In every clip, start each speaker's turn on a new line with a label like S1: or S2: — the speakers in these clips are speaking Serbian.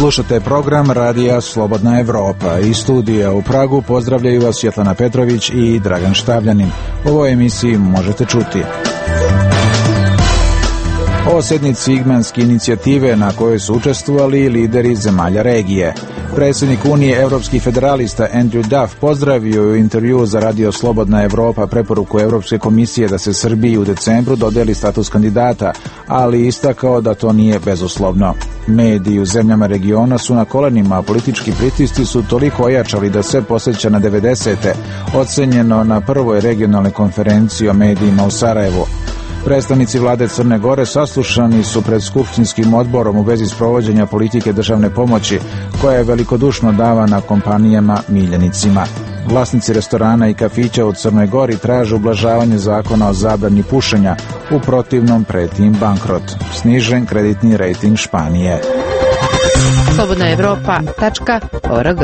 S1: Slušate program Radija Slobodna Evropa. Iz studija u Pragu pozdravljaju vas Svjetlana Petrović i Dragan Štavljanin. U ovoj emisiji možete čuti o sednici Igmanske inicijative na kojoj su učestvovali lideri zemalja regije. Predsjednik Unije evropskih federalista Andrew Duff pozdravio u intervjuu za Radio Slobodna Evropa preporuku Evropske komisije da se Srbiji u decembru dodeli status kandidata, ali istakao da to nije bezuslovno. Mediji u zemljama regiona su na kolenima, a politički pritisci su toliko ojačali da sve podsjeća na 90. ocenjeno na prvoj regionalnoj konferenciji o medijima u Sarajevu. Predstavnici vlade Crne Gore saslušani su pred skupštinskim odborom u vezi sprovođenja politike državne pomoći koja je velikodušno davana kompanijama miljenicima. Vlasnici restorana i kafića u Crnoj Gori traže ublažavanje zakona o zabrani pušenja, u protivnom preti im bankrot. Snižen kreditni rejting Španije.
S2: slobodnaevropa.org.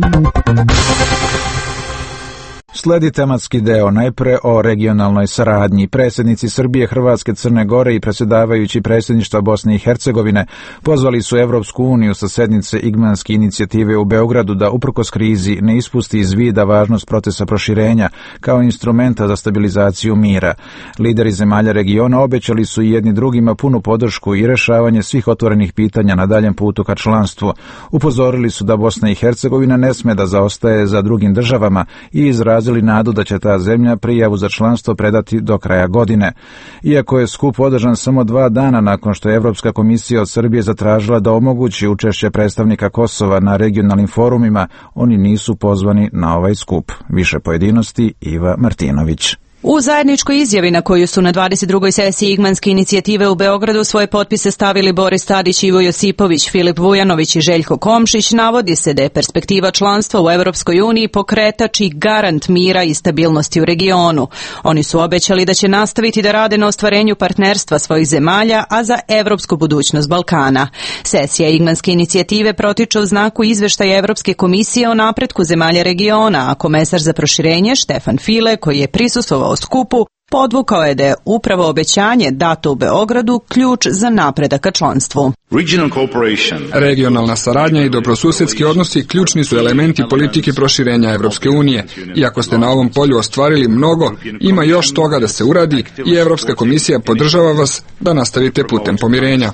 S1: Sledi tematski deo, najpre o regionalnoj saradnji. Predsjednici Srbije, Hrvatske, Crne Gore i predsjedavajući predsjedništva Bosne i Hercegovine pozvali su Evropsku uniju sa sednice Igmanske inicijative u Beogradu da uprkos krizi ne ispusti iz vida važnost procesa proširenja kao instrumenta za stabilizaciju mira. Lideri zemalja regiona obećali su i jedni drugima punu podršku i rešavanje svih otvorenih pitanja na daljem putu ka članstvu. Upozorili su da Bosna i Hercegovina ne sme da zaostaje za drugim državama i izrazili nadu da će ta zemlja prijavu za članstvo predati do kraja godine. Iako je skup održan samo 2 dana nakon što je Evropska komisija od Srbije zatražila da omogući učešće predstavnika Kosova na regionalnim forumima, oni nisu pozvani na ovaj skup. Više pojedinosti Iva Martinović.
S3: U zajedničkoj izjavi na koju su na 22. sesiji Igmanske inicijative u Beogradu svoje potpise stavili Boris Tadić, Ivo Josipović, Filip Vujanović i Željko Komšić, navodi se da je perspektiva članstva u Evropskoj uniji pokretač i garant mira i stabilnosti u regionu. Oni su obećali da će nastaviti da rade na ostvarenju partnerstva svojih zemalja, a za evropsku budućnost Balkana. Sesija Igmanske inicijative protiče u znaku izveštaja Evropske komisije o napretku zemalja regiona, a komesar za proširenje Štefan File, koji je prisustvovao skupu, podvukao je da je upravo obećanje dato u Beogradu ključ za napredak ka članstvu.
S4: Regionalna saradnja i dobrosusedski odnosi ključni su elementi politike proširenja Evropske unije. Iako ste na ovom polju ostvarili mnogo, ima još toga da se uradi i Evropska komisija podržava vas da nastavite putem pomirenja.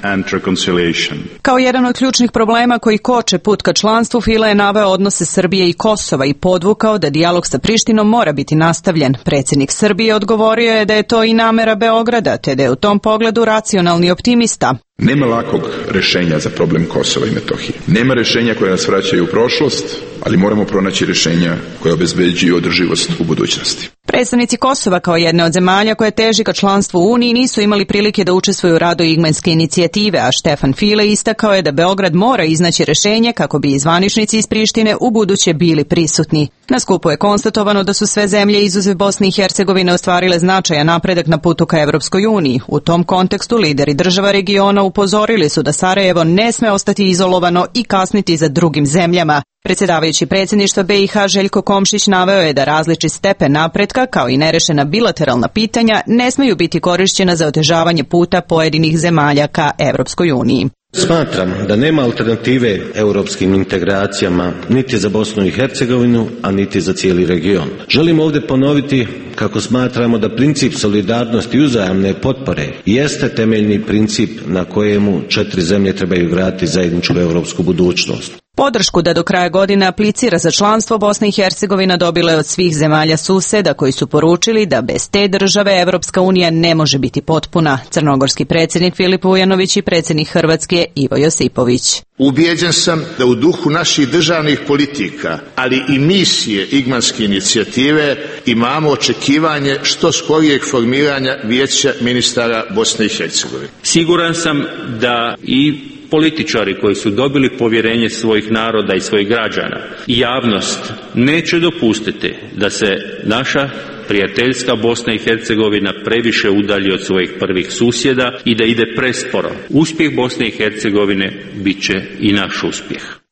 S3: Kao jedan od ključnih problema koji koče put ka članstvu, Fila je naveo odnose Srbije i Kosova i podvukao da dijalog sa Prištinom mora biti nastavljen. Predsjednik Srbije odgovorio je da je to i namera Beograda, te da je u tom pogledu racionalni optimista.
S5: Nema lakog rješenja za problem Kosova i Metohije. Nema rješenja koja nas vraćaju u prošlost, ali moramo pronaći rješenja koja obezbeđuju održivost u budućnosti.
S3: Predstavnici Kosova kao jedne od zemalja koje teži ka članstvu u Uniji nisu imali prilike da učestvuju u radu Igmanske inicijative, a Štefan File istakao je da Beograd mora iznaći rješenje kako bi zvaničnici iz Prištine u buduće bili prisutni. Na skupu je konstatovano da su sve zemlje izuzev Bosne i Hercegovine ostvarile značajan napredak na putu ka Evropskoj uniji. U tom kontekstu lideri država regiona upozorili su da Sarajevo ne sme ostati izolovano i kasniti za drugim zemljama. Predsjedavajući predsjedništva BiH Željko Komšić naveo je da različit stepen napretka, kao i nerešena bilateralna pitanja, ne smeju biti korišćena za otežavanje puta pojedinih zemalja ka Evropskoj uniji.
S6: Smatram da nema alternative europskim integracijama niti za Bosnu i Hercegovinu, a niti za cijeli region. Želim ovdje ponoviti kako smatramo da princip solidarnosti i uzajamne potpore jeste temeljni princip na kojemu 4 zemlje trebaju graditi zajedničku europsku budućnost.
S3: Podršku da do kraja godine aplicira za članstvo Bosna i Hercegovina dobila je od svih zemalja suseda koji su poručili da bez te države Evropska unija ne može biti potpuna. Crnogorski predsjednik Filip Vujanović i predsjednik Hrvatske Ivo Josipović.
S7: Ubijeđen sam da u duhu naših državnih politika, ali i misije Igmanske inicijative imamo očekivanje što skorijeg formiranja Vijeća ministara Bosne i Hercegovine.
S8: Siguran sam da i političari koji su dobili povjerenje svojih naroda i svojih građana i javnost neće dopustiti da se naša prijateljska Bosna i Hercegovina previše udalji od svojih prvih susjeda i da ide presporo. Uspjeh Bosne i Hercegovine bit će i naš uspjeh.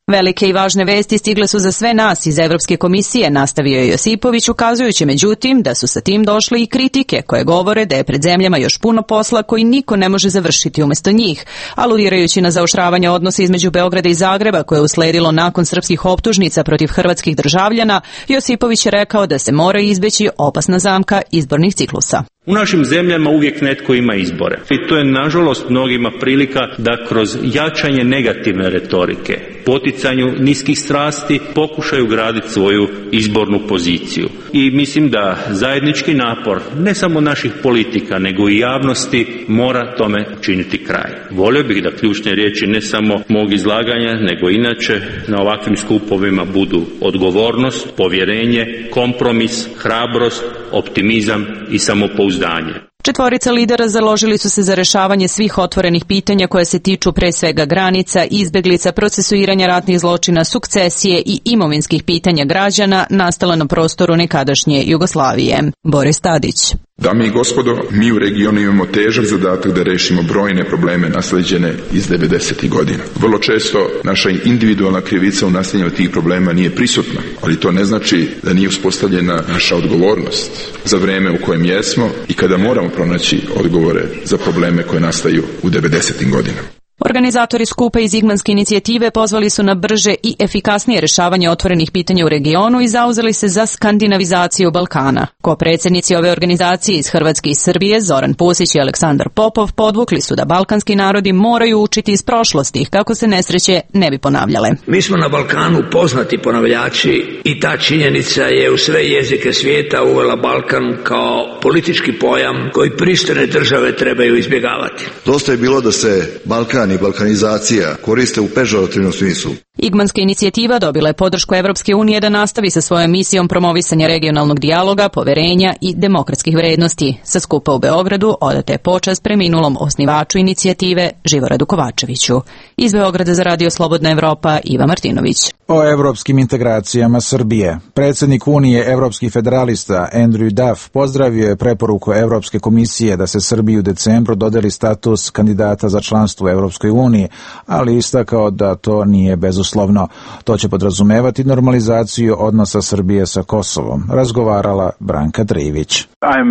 S3: Velike i važne vesti stigle su za sve nas iz Evropske komisije, nastavio je Josipović, ukazujući međutim da su sa tim došle i kritike koje govore da je pred zemljama još puno posla koji niko ne može završiti umjesto njih, aludirajući na zaoštravanje odnosa između Beograda i Zagreba koje je usledilo nakon srpskih optužnica protiv hrvatskih državljana. Josipović je rekao da se mora izbeći opasna zamka izbornih ciklusa.
S8: U našim zemljama uvijek netko ima izbore i to je nažalost mnogima prilika da kroz jačanje negativne retorike, poticanju niskih strasti pokušaju graditi svoju izbornu poziciju. I mislim da zajednički napor ne samo naših politika nego i javnosti mora tome učiniti kraj. Volio bih da ključne riječi ne samo mog izlaganja nego inače na ovakvim skupovima budu odgovornost, povjerenje, kompromis, hrabrost, optimizam i samopouzdanje.
S3: Četvorica lidera založili su se za rešavanje svih otvorenih pitanja koje se tiču pre svega granica, izbeglica, procesuiranja ratnih zločina, sukcesije i imovinskih pitanja građana nastala na prostoru nekadašnje Jugoslavije. Boris Tadić.
S5: Dame i gospodo, mi u regionu imamo težak zadatak da rešimo brojne probleme nasleđene iz 90. godina. Vrlo često naša individualna krivica u nastavljanju tih problema nije prisutna, ali to ne znači da nije uspostavljena naša odgovornost za vreme u kojem jesmo i kada moramo pronaći odgovore za probleme koje nastaju u 90. godinama.
S3: Organizatori skupa iz Igmanske inicijative pozvali su na brže i efikasnije rešavanje otvorenih pitanja u regionu i zauzeli se za skandinavizaciju Balkana. Kopredsjednici ove organizacije iz Hrvatske i Srbije, Zoran Pusić i Aleksandar Popov, podvukli su da balkanski narodi moraju učiti iz prošlosti kako se nesreće ne bi ponavljale.
S2: Mi smo na Balkanu poznati ponavljači i ta činjenica je u sve jezike svijeta uvela Balkan kao politički pojam koji pristojne države trebaju izbjegavati.
S9: Dosta je bilo da se Balkan i balkanizacija koriste u pežorativnom smislu.
S3: Igmanska inicijativa dobila je podršku Evropske unije da nastavi sa svojom misijom promovisanja regionalnog dijaloga, poverenja i demokratskih vrednosti. Sa skupa u Beogradu odata je počast preminulom osnivaču inicijative Živoradu Kovačeviću. Iz Beograda za Radio Slobodna Evropa, Iva Martinović.
S1: O evropskim integracijama Srbije. Predsjednik Unije evropskih federalista Andrew Duff pozdravio je preporuku Evropske komisije da se Srbiji u decembru dodeli status kandidata za članstvo u Evropskoj uniji, ali istakao da to nije bezuslovno. To će podrazumevati normalizaciju odnosa Srbije sa Kosovom, razgovarala Branka Trivić.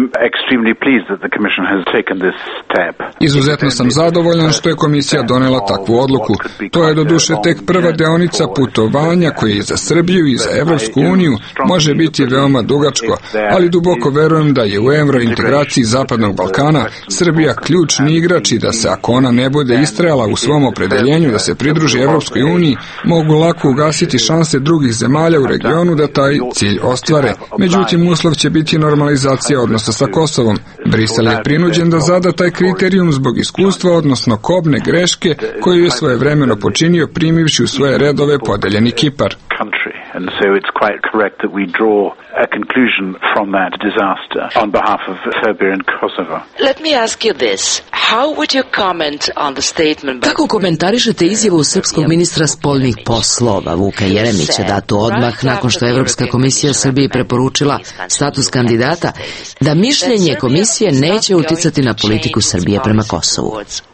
S4: Izuzetno sam zadovoljan što je komisija donela takvu odluku. To je doduše tek prva deonica putovanja koje za Srbiju i za Evropsku uniju može biti veoma dugačko, ali duboko verujem da je u evrointegraciji Zapadnog Balkana Srbija ključni igrač i da se, ako ona ne bude istrajala u svom opredeljenju da se pridruži Evropskoj uniji, mogu lako ugasiti šanse drugih zemalja u regionu da taj cilj ostvare. Međutim, uslov će biti normalizacija odnosa sa Kosovom. Brisel je prinuđen da zada taj kriterijum zbog iskustva, odnosno kobne greške koju je svojevremeno počinio primivši u svoje redove podeljeni Kipar.
S10: And so it's quite correct that we draw a conclusion from that disaster on behalf of Serbia and Kosovo.
S11: Let me ask you this. How would you comment on the statement?
S12: Kako komentarišete izjavu srpskog ministra spoljnih poslova Vuka Jeremića datu odmah nakon što je Evropska komisija Srbiji preporučila status kandidata, da mišljenje komisije neće uticati na politiku Srbije prema Kosovu?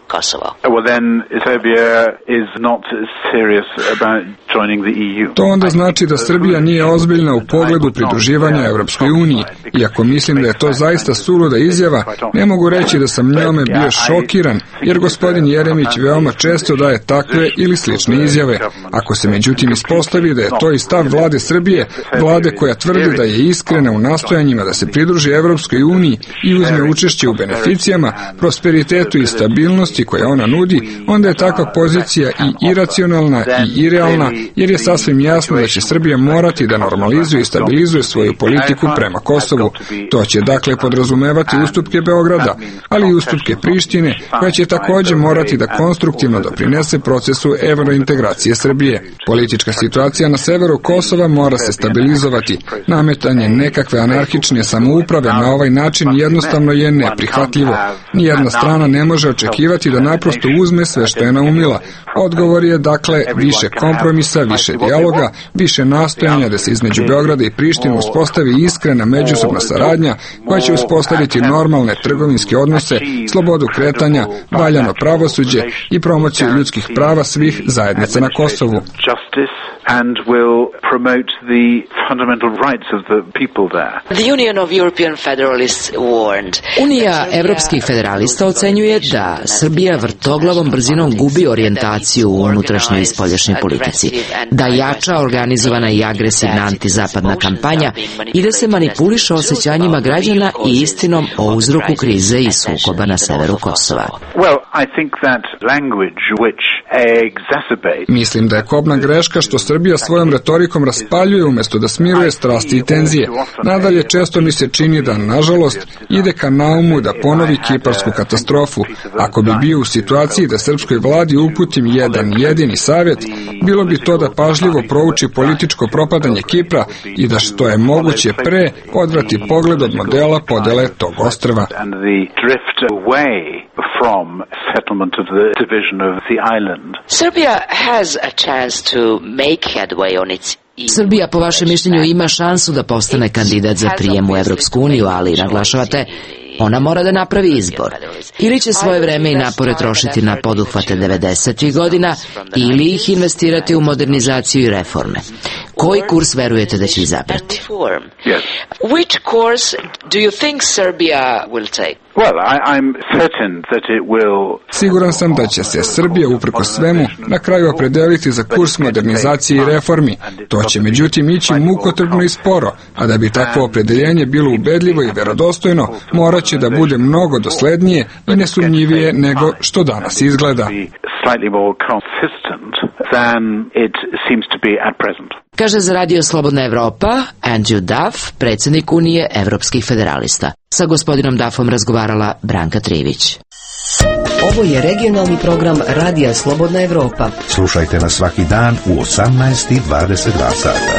S4: To onda znači da Srbija nije ozbiljna u pogledu pridruživanja Evropskoj uniji. Iako mislim da je to zaista suluda izjava, ne mogu reći da sam njome bio šokiran, jer gospodin Jeremić veoma često daje takve ili slične izjave. Ako se međutim ispostavi da je to i stav vlade Srbije, vlade koja tvrdi da je iskrena u nastojanjima da se pridruži Evropskoj uniji i uzme učešće u beneficijama, prosperitetu i stabilnosti koje ona nudi, onda je takva pozicija i iracionalna i irealna, jer je sasvim jasno da će Srbija morati da normalizuje i stabilizuje svoju politiku prema Kosovu. To će dakle podrazumevati ustupke Beograda, ali i ustupke Prištine, koja će također morati da konstruktivno doprinese procesu evrointegracije Srbije. Politička situacija na severu Kosova mora se stabilizovati. Nametanje nekakve anarhične samouprave na ovaj način jednostavno je neprihvatljivo. Nijedna strana ne može očekivati da naprosto uzme sve što je naumila. Odgovor je dakle više kompromisa, više dijaloga, više nastojanja da se između Beograda i Prištine uspostavi iskrena međusobna saradnja koja će uspostaviti normalne trgovinske odnose, slobodu kretanja, valjano pravosuđe i promociju ljudskih prava svih zajednica na Kosovu.
S10: and will promote the fundamental rights of the people there.
S11: The Union of European Federalists warned.
S12: Unija evropskih federalista ocenjuje da Srbija vrtoglavom brzinom gubi orijentaciju u unutrašnjoj i spoljašnjoj politici, da jača organizovana i agresivna antizapadna kampanja i da se manipuliše osjećanjima građana i istinom o uzroku krize i sukoba na severu Kosova.
S4: Mislim da je kobna greška što Srbija svojom retorikom raspaljuje umjesto da smiruje strasti i tenzije. Nadalje, često mi se čini da, nažalost, ide ka naumu da ponovi kiparsku katastrofu. Ako bi bio u situaciji da srpskoj vladi uputim jedan jedini savjet, bilo bi to da pažljivo prouči političko propadanje Kipra i da što je moguće pre odvrati pogled od modela podele tog ostrva.
S12: Srbija, po vašem mišljenju, ima šansu da postane kandidat za prijem u Evropsku uniju, ali naglašavate, ona mora da napravi izbor. Ili će svoje vreme i napore trošiti na poduhvate 90. godina, ili ih investirati u modernizaciju i reforme. Koji kurs verujete da će izabrati?
S11: Which course do you think Serbia will take?
S4: Siguran sam da će se Srbija, uprkos svemu, na kraju opredeliti za kurs modernizacije i reformi. To će međutim ići mukotrpno i sporo, a da bi takvo opredeljenje bilo ubedljivo i verodostojno, morat će da bude mnogo doslednije i nesumnjivije nego što danas izgleda.
S12: Kaže za Radio Slobodna Evropa Andrew Duff, predsjednik Unije evropskih federalista. Sa gospodinom Duffom razgovarala Branka Trivić.
S13: Ovo je regionalni program Radija Slobodna Evropa.
S14: Slušajte nas svaki dan u 18:22 sata.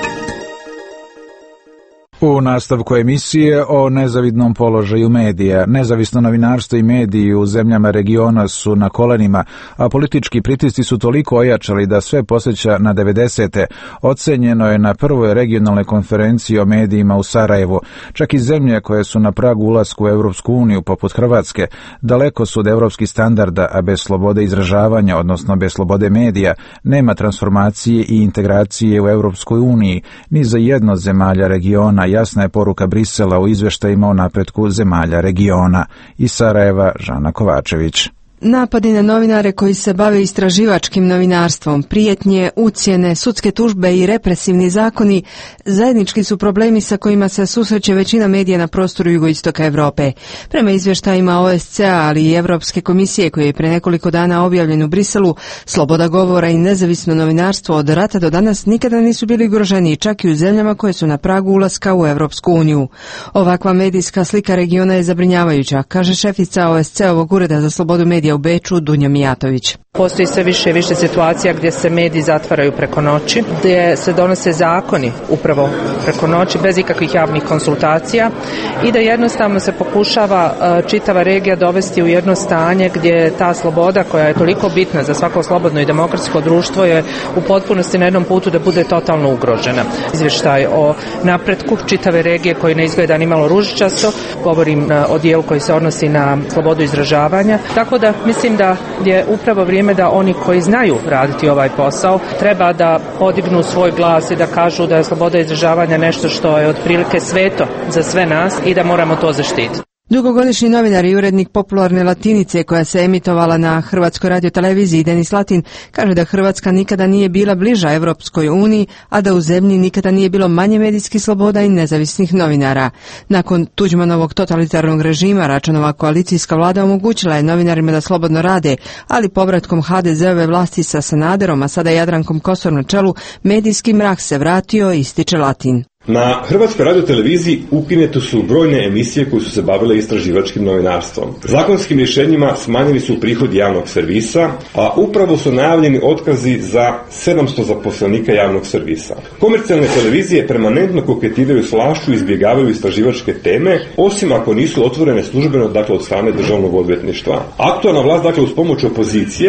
S1: U nastavku emisije o nezavidnom položaju medija. Nezavisno novinarstvo i mediji u zemljama regiona su na kolenima, a politički pritisci su toliko ojačali da sve podsjeća na 90. Ocenjeno je na prvoj regionalnoj konferenciji o medijima u Sarajevu. Čak i zemlje koje su na pragu ulasku u Evropsku uniju, poput Hrvatske, daleko su od evropskih standarda, a bez slobode izražavanja, odnosno bez slobode medija, nema transformacije i integracije u Evropskoj uniji, ni za jedno od zemalja regiona. Jasna je poruka Brisela u izveštajima o napretku zemalja regiona. Iz Sarajeva, Žana Kovačević.
S15: Napadi na novinare koji se bave istraživačkim novinarstvom, prijetnje, ucjene, sudske tužbe i represivni zakoni zajednički su problemi sa kojima se susreće većina medija na prostoru jugoistoka Evrope. Prema izvještajima OSCE-a, ali i Evropske komisije koji je pre nekoliko dana objavljen u Briselu, sloboda govora i nezavisno novinarstvo od rata do danas nikada nisu bili ugroženi, čak i u zemljama koje su na pragu ulaska u Evropsku uniju. Ovakva medijska slika regiona je zabrinjavajuća, kaže šefica OSCE-ovog ureda za slobodu medija u Beču, Dunja Mijatović.
S16: Postoji sve više i više situacija gdje se mediji zatvaraju preko noći, gdje se donose zakoni upravo preko noći bez ikakvih javnih konsultacija i da jednostavno se pokušava čitava regija dovesti u jedno stanje gdje ta sloboda koja je toliko bitna za svako slobodno i demokratsko društvo je u potpunosti na jednom putu da bude totalno ugrožena. Izvještaj o napretku čitave regije koji ne izgleda ni malo ružičasto, govorim o dijelu koji se odnosi na slobodu izražavanja, tako da mislim da je upravo vrijeme da oni koji znaju raditi ovaj posao treba da podignu svoj glas i da kažu da je sloboda izražavanja nešto što je otprilike sveto za sve nas i da moramo to zaštititi.
S15: Dugogodišnji novinar i urednik Popularne Latinice koja se emitovala na Hrvatskoj radioteleviziji Denis Latin kaže da Hrvatska nikada nije bila bliža Evropskoj uniji, a da u zemlji nikada nije bilo manje medijskih sloboda i nezavisnih novinara. Nakon Tuđmanovog totalitarnog režima Račanova koalicijska vlada omogućila je novinarima da slobodno rade, ali povratkom HDZ-ove vlasti sa Sanaderom, a sada Jadrankom Kosor na čelu, medijski mrak se vratio, ističe Latin.
S17: Na Hrvatskoj radioteleviziji ukinute su brojne emisije koje su se bavile istraživačkim novinarstvom. Zakonskim rješenjima smanjeni su prihodi javnog servisa, a upravo su najavljeni otkazi za 700 zaposlenika javnog servisa. Komercijalne televizije permanentno koketiraju s vlašću i izbjegavaju istraživačke teme, osim ako nisu otvorene službeno, dakle od strane državnog odvjetništva. Aktualna vlast, dakle uz pomoć opozicije,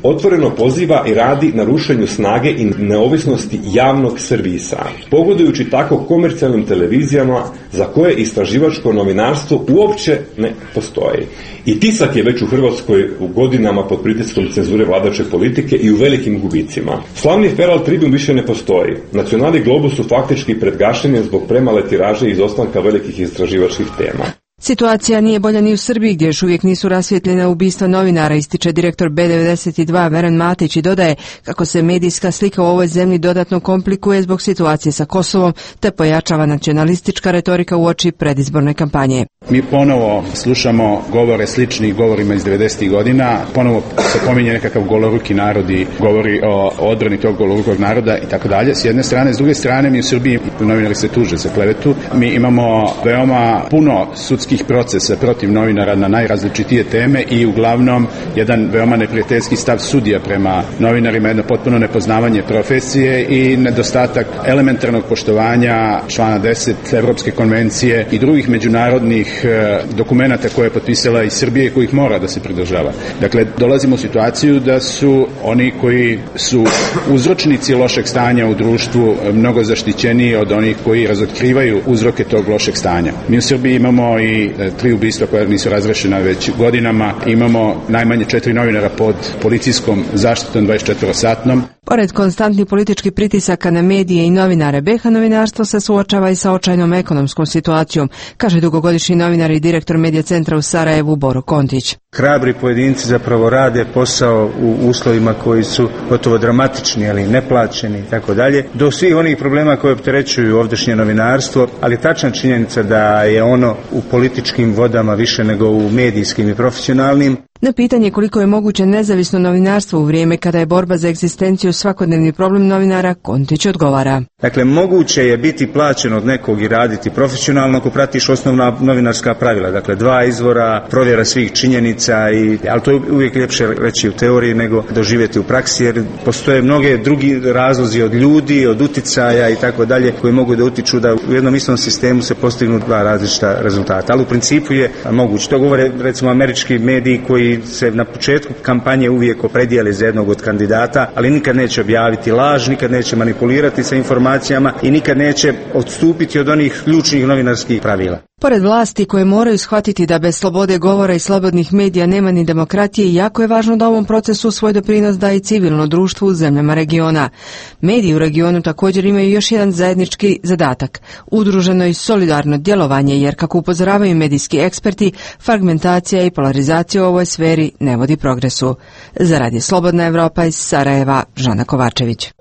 S17: otvoreno poziva i radi na rušenju snage i neovisnosti javnog servisa, pogodujući tako komercijalnim televizijama za koje istraživačko novinarstvo uopće ne postoji. I tisak je već u Hrvatskoj u godinama pod pritiskom cenzure vladajuće politike i u velikim gubicima. Slavni Feral Tribune više ne postoji. Nacionalni Globus su faktički pred gašenjem zbog premale tiraže i izostanka velikih istraživačkih tema.
S15: Situacija nije bolja ni u Srbiji, gdje još uvijek nisu rasvjetljena ubistva novinara, ističe direktor B92 Veran Matić i dodaje kako se medijska slika u ovoj zemlji dodatno komplikuje zbog situacije sa Kosovom, te pojačava nacionalistička retorika uoči predizborne kampanje.
S18: Mi ponovo slušamo govore sličnih govorima iz 90. godina, ponovo se pominje nekakav goloruki narod i govori o odbrani tog golorukog naroda i tako dalje. S jedne strane, s druge strane, mi u Srbiji novinari se tuže za klevetu. Mi imamo veoma puno sudskih procesa protiv novinara na najrazličitije teme i uglavnom jedan veoma neprijateljski stav sudija prema novinarima, jedno potpuno nepoznavanje profesije i nedostatak elementarnog poštovanja člana 10 Evropske konvencije i drugih međunarodnih dokumenata koje je potpisala i Srbije i kojih mora da se pridržava. Dakle, dolazimo u situaciju da su oni koji su uzročnici lošeg stanja u društvu mnogo zaštićeniji od onih koji razotkrivaju uzroke tog lošeg stanja. Mi u Srbiji imamo i 3 ubistva koja nisu razrešena već godinama. Imamo najmanje 4 novinara pod policijskom zaštitom 24-satnom.
S15: Pored konstantnih političkih pritisaka na medije i novinare, BiH novinarstvo se suočava i sa očajnom ekonomskom situacijom, kaže dugogodišnji novinar i direktor Medija centra u Sarajevu Boro Kontić.
S19: Hrabri pojedinci zapravo rade posao u uslovima koji su gotovo dramatični, ali neplaćeni i tako dalje, do svih onih problema koje opterećuju ovdašnje novinarstvo, ali tačna činjenica da je ono u političkim vodama više nego u medijskim i profesionalnim.
S15: Na pitanje koliko je moguće nezavisno novinarstvo u vrijeme kada je borba za egzistenciju svakodnevni problem novinara, Kontić odgovara.
S19: Dakle, moguće je biti plaćen od nekog i raditi profesionalno ako pratiš osnovna novinarska pravila. Dakle, 2 izvora, provjera svih činjenica, ali to je uvijek ljepše reći u teoriji nego doživjeti u praksi, jer postoje mnoge drugi razlozi od ljudi, od uticaja i tako dalje koji mogu da utiču da u jednom istom sistemu se postignu 2 različita rezultata. Ali u principu je moguće. To govore recimo američki mediji koji se na početku kampanje uvijek opredijeli za jednog od kandidata, ali nikad neće objaviti laž, nikad neće manipulirati sa informacijama i nikad neće odstupiti od onih ključnih novinarskih pravila.
S15: Pored vlasti koje moraju shvatiti da bez slobode govora i slobodnih medija nema ni demokratije, jako je važno da ovom procesu svoj doprinos daje i civilno društvo u zemljama regiona. Mediji u regionu također imaju još jedan zajednički zadatak, udruženo i solidarno djelovanje, jer kako upozoravaju medijski eksperti, fragmentacija i polarizacija u ovoj sferi ne vodi progresu. Za Radio Slobodna Evropa iz Sarajeva, Žana Kovačević.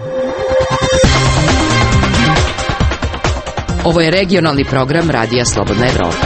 S12: Ovo je regionalni program Radija Slobodna Evropa.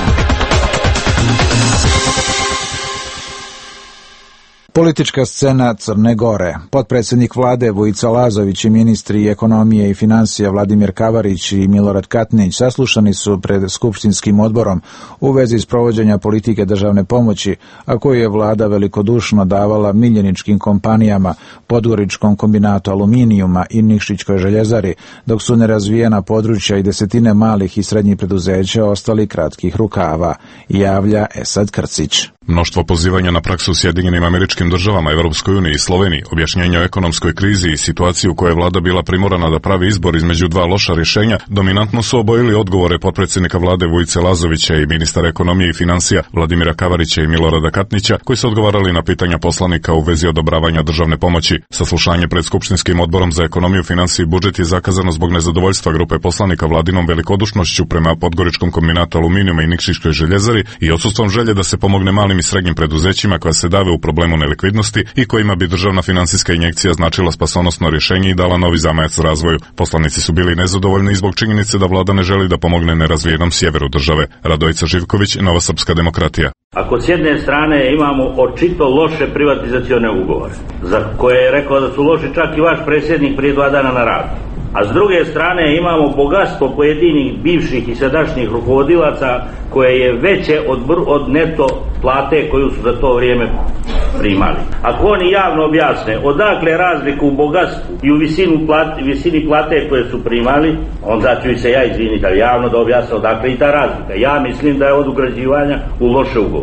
S1: Politička scena Crne Gore. Potpredsjednik vlade Vujica Lazović i ministri ekonomije i financija Vladimir Kavarić i Milorad Katnić saslušani su pred Skupštinskim odborom u vezi s provođenja politike državne pomoći, a koju je vlada velikodušno davala miljeničkim kompanijama, Podgoričkom kombinatu aluminijuma i Nikšićkoj željezari, dok su nerazvijena područja i desetine malih i srednjih preduzeća ostali kratkih rukava, javlja Esad Krcić.
S20: Mnoštvo pozivanja na praksu u Sjedinjenim Američkim Državama, Evropskoj uniji i Sloveniji, objašnjenje o ekonomskoj krizi i situaciji u kojoj je vlada bila primorana da pravi izbor između 2 loša rješenja, dominantno su obojili odgovore potpredsjednika vlade Vujice Lazovića i ministara ekonomije i financija Vladimira Kavarića i Milorada Katnića, koji su odgovarali na pitanja poslanika u vezi odobravanja državne pomoći. Saslušanje pred Skupštinskim odborom za ekonomiju, financije i budžet je zakazano zbog nezadovoljstva grupe poslanika vladinom velikodušnošću prema Podgoričkom kombinatu aluminijuma i Nikšićkoj željezari i odsustvom želje da se pomogne malim i srednjim preduzećima koja se dave u problemu nelikvidnosti i kojima bi državna financijska injekcija značila spasonosno rješenje i dala novi zamajac razvoju. Poslanici su bili nezadovoljni zbog činjenice da vlada ne želi da pomogne nerazvijenom sjeveru države. Radojica Živković, Nova srpska demokratija.
S21: Ako s jedne strane imamo očito loše privatizacione ugovore, za koje je rekao da su loši čak i vaš predsjednik prije 2 dana na radu, a s druge strane imamo bogatstvo pojedinih bivših i sadašnjih rukovodilaca koje je veće od neto plate koju su za to vrijeme primali. Ako oni javno objasne odakle razliku u bogatstvu i u visini plate koje su primali, onda ću se ja izviniti, ali javno da objasne odakle i ta razlika. Ja mislim da je od ugrađivanja u loše ugovore.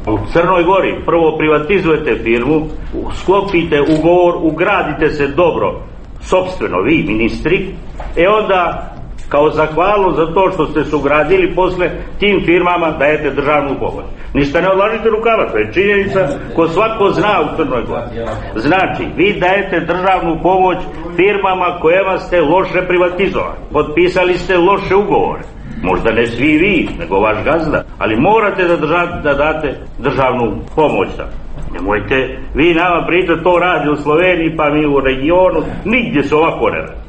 S21: U Crnoj Gori prvo privatizujete firmu, sklopite ugovor, ugradite se dobro, sopstveno vi ministri, onda kao zahvalu za to što ste se ugradili, posle tim firmama dajete državnu pomoć. Ništa ne odlažite rukava, to je činjenica ko svako zna u Crnoj Gori. Znači, vi dajete državnu pomoć firmama kojima ste loše privatizovali. Potpisali ste loše ugovore. Možda ne svi vi, nego vaš gazda, ali morate da date državnu pomoć. Nemojte vi nama pričati to radi u Sloveniji, pa mi u regionu, nigdje se ovako ne radi.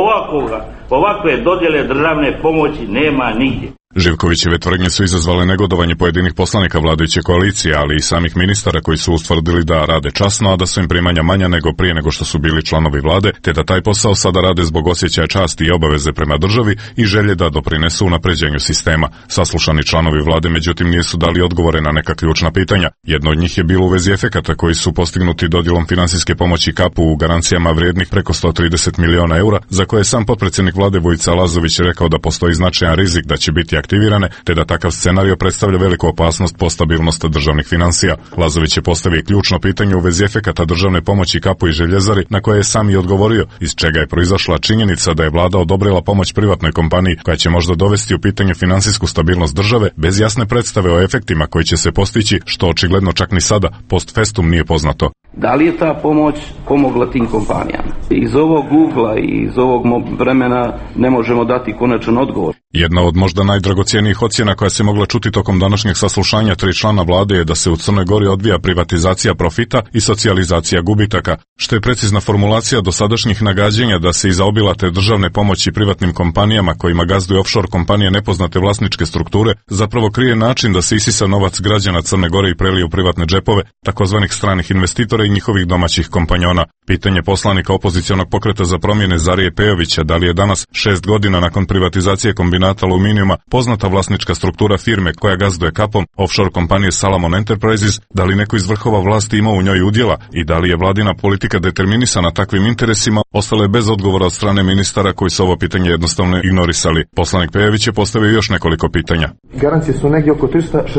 S21: Ovakve dodjele državne pomoći nema nigdje.
S20: Živkovićeve tvrdnje su izazvale negodovanje pojedinih poslanika vladajuće koalicije, ali i samih ministara koji su ustvrdili da rade časno, a da su im primanja manja nego prije nego što su bili članovi vlade, te da taj posao sada rade zbog osjećaja časti i obaveze prema državi i želje da doprinesu unapređenju sistema. Saslušani članovi vlade međutim nisu dali odgovore na neka ključna pitanja. Jedno od njih je bilo u vezi efekata koji su postignuti dodjelom finansijske pomoći KAP-u u garancijama vrijednih preko 130 miliona eura, za koje je sam potpredsjednik vlade Vojica Lazović rekao da postoji značajan rizik da će biti aktivirane, te da takav scenario predstavlja veliku opasnost po stabilnost državnih financija. Lazović je postavio ključno pitanje u vezi efekata državne pomoći KAP-u i Željezari, na koje je sam i odgovorio, iz čega je proizašla činjenica da je vlada odobrila pomoć privatnoj kompaniji koja će možda dovesti u pitanje finansijsku stabilnost države bez jasne predstave o efektima koji će se postići, što očigledno čak ni sada post festum nije poznato.
S6: Da li je ta pomoć pomogla tim kompanijama? Iz ovog ugla i iz ovog vremena ne možemo dati konačan odgovor.
S20: Jedna od možda najdragocjenijih ocjena koja se mogla čuti tokom današnjeg saslušanja 3 člana vlade je da se u Crnoj Gori odvija privatizacija profita i socijalizacija gubitaka, što je precizna formulacija dosadašnjih nagađanja da se iza obilate državne pomoći privatnim kompanijama kojima gazduju offshore kompanije nepoznate vlasničke strukture zapravo krije način da se isisa novac građana Crne Gore i prelije u privatne džepove takozvanih stranih investitora i njihovih domaćih kompanjona. Pitanje poslanika opozicionog pokreta za promjene Zarije Pejovića, da li je danas 6 godina nakon privatizacije kombinata aluminijuma poznata vlasnička struktura firme koja gazduje KAP-om, offshore kompanije Salomon Enterprises, da li neko iz vrhova vlasti ima u njoj udjela i da li je vladina politika determinisana takvim interesima, ostale je bez odgovora od strane ministara koji su ovo pitanje jednostavno ignorisali. Poslanik Pejović je postavio još nekoliko pitanja.
S22: Garancije su negdje oko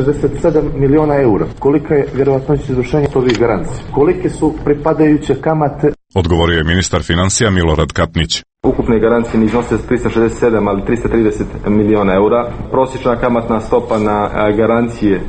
S22: 367 miliona eura. Kolika je vjerovatnoća izvršenja ovih garancija? Kolike su pripadajuće kamate?
S20: Odgovorio je ministar financija Milorad Katnić.
S6: Ukupne garancije iznose 367, ali 330 miliona eura. Prosječna kamatna stopa na garancije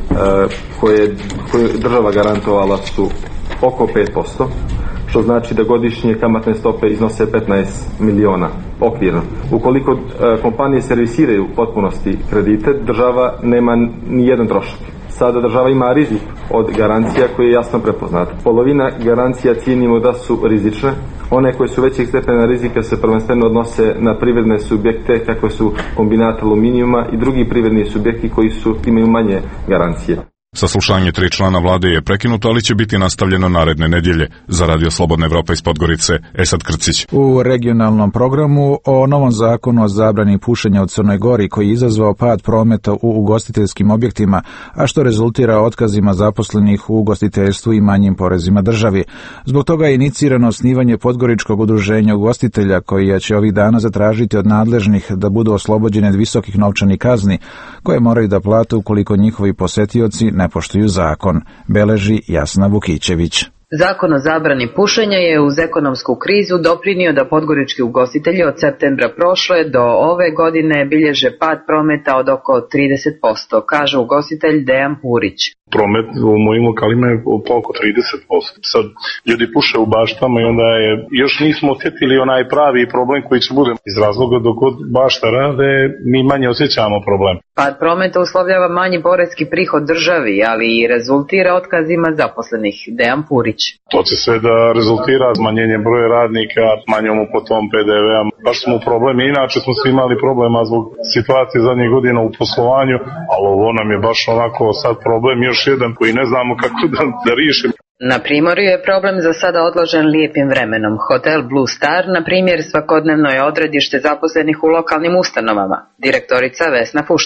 S6: koje država garantovala su oko 5%, što znači da godišnje kamatne stope iznose 15 miliona okvirno. Ukoliko kompanije servisiraju u potpunosti kredite, država nema ni jedan trošak. Sada država ima rizik od garancija koje je jasno prepoznata. Polovina garancija cijenimo da su rizične. One koje su većeg stepena rizika se prvenstveno odnose na privredne subjekte kakve su kombinat aluminijuma i drugi privredni subjekti koji imaju manje garancije.
S20: Saslušanje 3 člana vlade je prekinuto, ali će biti nastavljeno naredne nedjelje. Za Radio Slobodna Evropa iz Podgorice, Esad Krcić.
S1: U regionalnom programu o novom zakonu o zabrani pušenja u Crnoj Gori koji je izazvao pad prometa u ugostiteljskim objektima, a što rezultira otkazima zaposlenih u ugostiteljstvu i manjim porezima državi. Zbog toga je inicirano osnivanje Podgoričkog udruženja ugostitelja koji će ovih dana zatražiti od nadležnih da budu oslobođene od visokih novčanih kazni koje moraju da plate ukoliko njihovi posetioci ne poštuju zakon, beleži Jasna Vukićević.
S23: Zakon o zabrani pušenja je uz ekonomsku krizu doprinio da podgorički ugostitelji od septembra prošle do ove godine bilježe pad prometa od oko 30%, kaže ugostitelj Dejan Purić.
S24: Promet u mojim lokalima je oko 30%. Sad ljudi puše u baštama i onda još nismo osjetili onaj pravi problem koji će bude iz razloga dok god bašta rade, mi manje osjećamo problem.
S23: Pad prometa uslovljava manji poreski prihod državi, ali i rezultira otkazima zaposlenih. Dejan Purić.
S24: To će sve da rezultira smanjenjem broja radnika, manjom potom PDV-a. Baš smo u problemi, inače smo svi imali problema zbog situacije zadnjih godina u poslovanju, ali ovo nam je baš onako sad problem još jedan koji ne znamo kako da riješimo.
S23: Na Primorju je problem za sada odložen lijepim vremenom. Hotel Blue Star, na primjer, svakodnevno je odredište zaposlenih u lokalnim ustanovama. Direktorica Vesna Fuštić.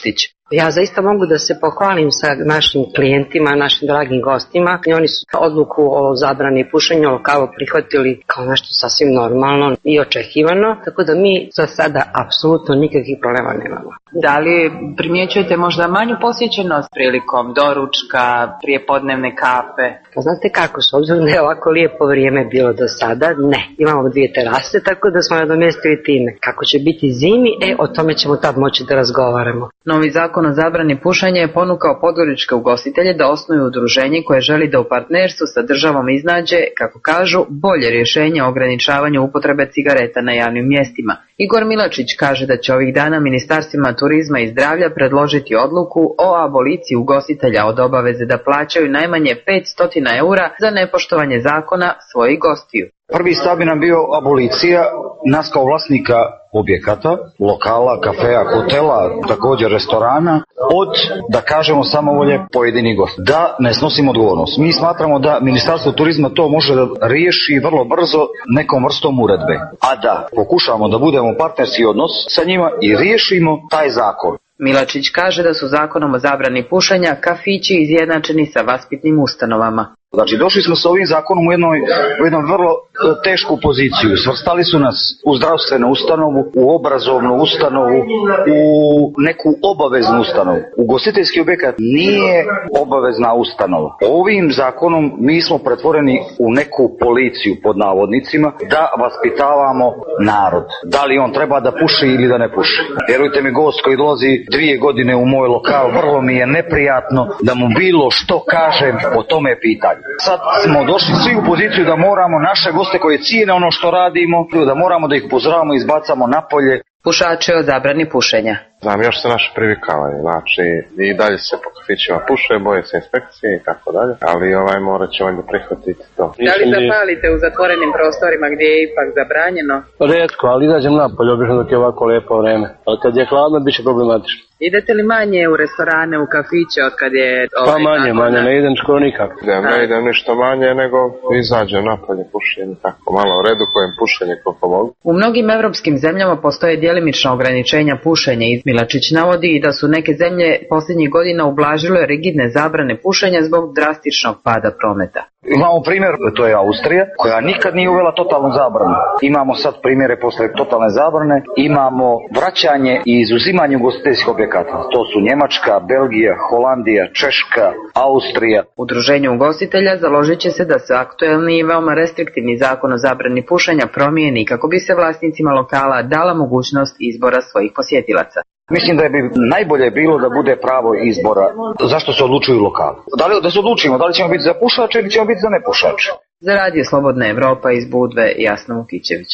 S2: Ja zaista mogu da se pohvalim sa našim klijentima, našim dragim gostima i oni su odluku o zabrani pušenja u lokalu prihvatili kao nešto sasvim normalno i očekivano, tako da mi za sada apsolutno nikakvih problema nemamo.
S23: Da li primjećujete možda manju posjećenost prilikom doručka, prijepodnevne kafe?
S2: Pa znate kako, s obzirom da je ovako lijepo vrijeme bilo do sada, ne. Imamo 2 terase, tako da smo nadomjestili time. Kako će biti zimi, o tome ćemo tad moći da razgovaramo.
S23: Novi zakon o zabrani pušenja je ponukao podgoričke ugostitelje da osnuju udruženje koje želi da u partnerstvu sa državom iznađe, kako kažu, bolje rješenje o ograničavanju upotrebe cigareta na javnim mjestima. Igor Milačić kaže da će ovih dana ministarstvima turizma i zdravlja predložiti odluku o aboliciji ugostitelja od obaveze da plaćaju najmanje 500 eura za nepoštovanje zakona svojih gostiju.
S5: Prvi stav bi nam bio abolicija nas kao vlasnika objekata, lokala, kafea, hotela, također restorana, od, da kažemo, samovolje pojedinih gosta. Da ne snosimo odgovornost. Mi smatramo da Ministarstvo turizma to može da riješi vrlo brzo nekom vrstom uredbe, a da pokušamo da budemo partnerski odnos sa njima i riješimo taj zakon.
S23: Milačić kaže da su zakonom o zabrani pušenja kafići izjednačeni sa vaspitnim ustanovama.
S5: Znači, došli smo sa ovim zakonom u jednu vrlo tešku poziciju. Svrstali su nas u zdravstvenu ustanovu, u obrazovnu ustanovu, u neku obaveznu ustanovu. Ugostiteljski objekat nije obavezna ustanova. Ovim zakonom mi smo pretvoreni u neku policiju, pod navodnicima, da vaspitavamo narod. Da li on treba da puši ili da ne puši. Vjerujte mi, gost koji dolazi 2 godine u moj lokal, vrlo mi je neprijatno da mu bilo što kažem o tome pitanje. Sad smo došli svi u poziciju da moramo naše goste koje cijene ono što radimo, da moramo da ih upozoravamo i izbacamo napolje.
S23: Pušače o zabrani pušenja.
S7: Znam, još se naše privikavaju, znači i dalje se po kafićima puše, boje se inspekcije i tako dalje, ali morat će onda prihvatiti to.
S23: Da li zapalite u zatvorenim prostorima gdje je ipak zabranjeno?
S8: Rijetko, ali izađem napolje, obično dok je ovako lijepo vrijeme, ali kad je hladno bit će problematično.
S23: Idete li manje u restorane, u kafiće od kad je
S8: Pa manje, ne idem skoro nikako.
S7: Ne idem ništa manje, nego izađem napolje, pušenje tako, malo redukujem pušenje koliko mogu.
S23: U mnogim evropskim zemljama postoje djelimična ograničenja pušenja. Milačić navodi i da su neke zemlje posljednjih godina ublažile rigidne zabrane pušenja zbog drastičnog pada prometa.
S5: Imamo primjer, to je Austrija, koja nikad nije uvela totalnu zabranu. Imamo sad primjere posle totalne zabrane, imamo vraćanje i izuzimanje ugostiteljskih objekata. To su Njemačka, Belgija, Holandija, Češka, Austrija.
S23: Udruženje ugostitelja založit će se da se aktuelni i veoma restriktivni zakon o zabrani pušenja promijeni kako bi se vlasnicima lokala dala mogućnost izbora svojih posjetilaca.
S5: Mislim da bi najbolje bilo da bude pravo izbora zašto se odlučuju lokali. Da se odlučimo, da li ćemo biti za pušače ili ćemo biti za nepušače.
S23: Za Radio Slobodna Evropa iz Budve, Jasna Vukićević.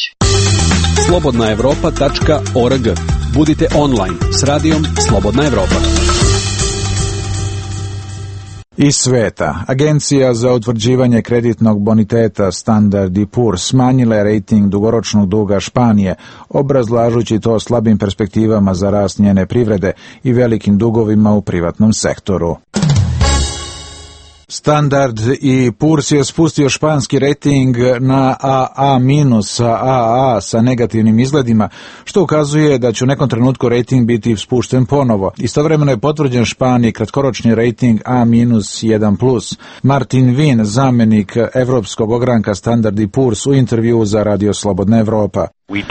S25: slobodnaevropa.org. Budite online s radijom Slobodna Evropa.
S1: Iz sveta, Agencija za utvrđivanje kreditnog boniteta Standard & Poor's smanjila je rejting dugoročnog duga Španije, obrazlažući to slabim perspektivama za rast njene privrede i velikim dugovima u privatnom sektoru. Standard & Poor's je spustio španski rejting na AA-, AA sa negativnim izgledima, što ukazuje da će u nekom trenutku rejting biti spušten ponovo. Istovremeno je potvrđen Španiji kratkoročni rejting A-1+. Martin Vin, zamjenik evropskog ogranka Standard & Poor's, u intervjuu za Radio Slobodna Evropa.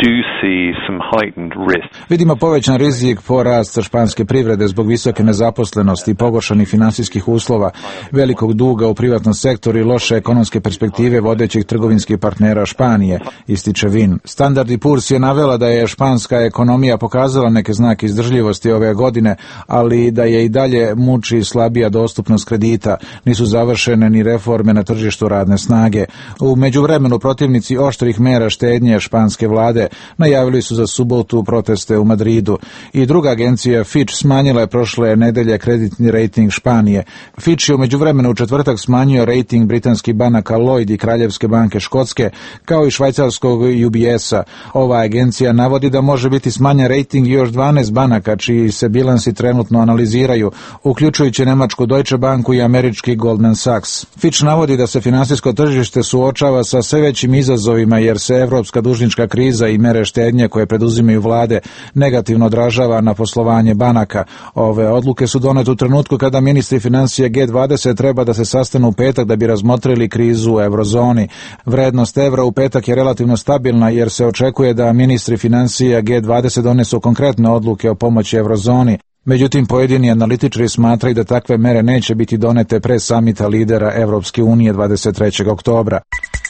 S1: Vidimo povećan rizik po rast španske privrede zbog visoke nezaposlenosti, pogoršanih financijskih uslova, velikog duga u privatnom sektoru i loše ekonomske perspektive vodećih trgovinskih partnera Španije, ističe Vin. Standard & Poor's je navela da je španska ekonomija pokazala neke znake izdržljivosti ove godine, ali da je i dalje muči slabija dostupnost kredita, nisu završene ni reforme na tržištu radne snage. U međuvremenu protivnici oštrih mera štednje španske vlade najavili su za subotu proteste u Madridu. I druga agencija Fitch smanjila je prošle nedelje kreditni rejting Španije. Fitch je u međuvremenu u četvrtak smanjio rejting britanskih banaka Lloyd i Kraljevske banke Škotske, kao i švajcarskog UBS-a. Ova agencija navodi da može biti smanjen rejting još 12 banaka čiji se bilansi trenutno analiziraju, uključujući nemačku Deutsche Banku i američki Goldman Sachs. Fitch navodi da se finansijsko tržište suočava sa sve većim izazovima jer se evropska dužnička kriza kriza i mere štednje koje preduzimaju vlade negativno odražava na poslovanje banaka. Ove odluke su donete u trenutku kada ministri financija G20 treba da se sastanu u petak da bi razmotrili krizu u eurozoni. Vrednost evra u petak je relativno stabilna jer se očekuje da ministri financija G20 donesu konkretne odluke o pomoći eurozoni. Međutim, pojedini analitičari smatraju da takve mere neće biti donete pre samita lidera Evropske unije 23. oktobra.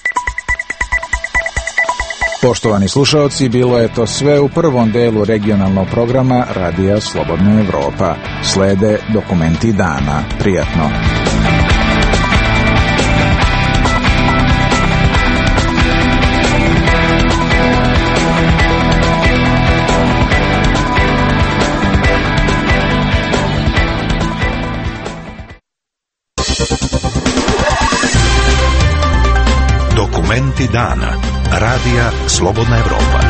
S1: Poštovani slušaoci, bilo je to sve u prvom delu regionalnog programa Radija Slobodna Evropa. Slede dokumenti dana. Prijatno.
S14: Dokumenti dana. Radija Slobodna Evropa.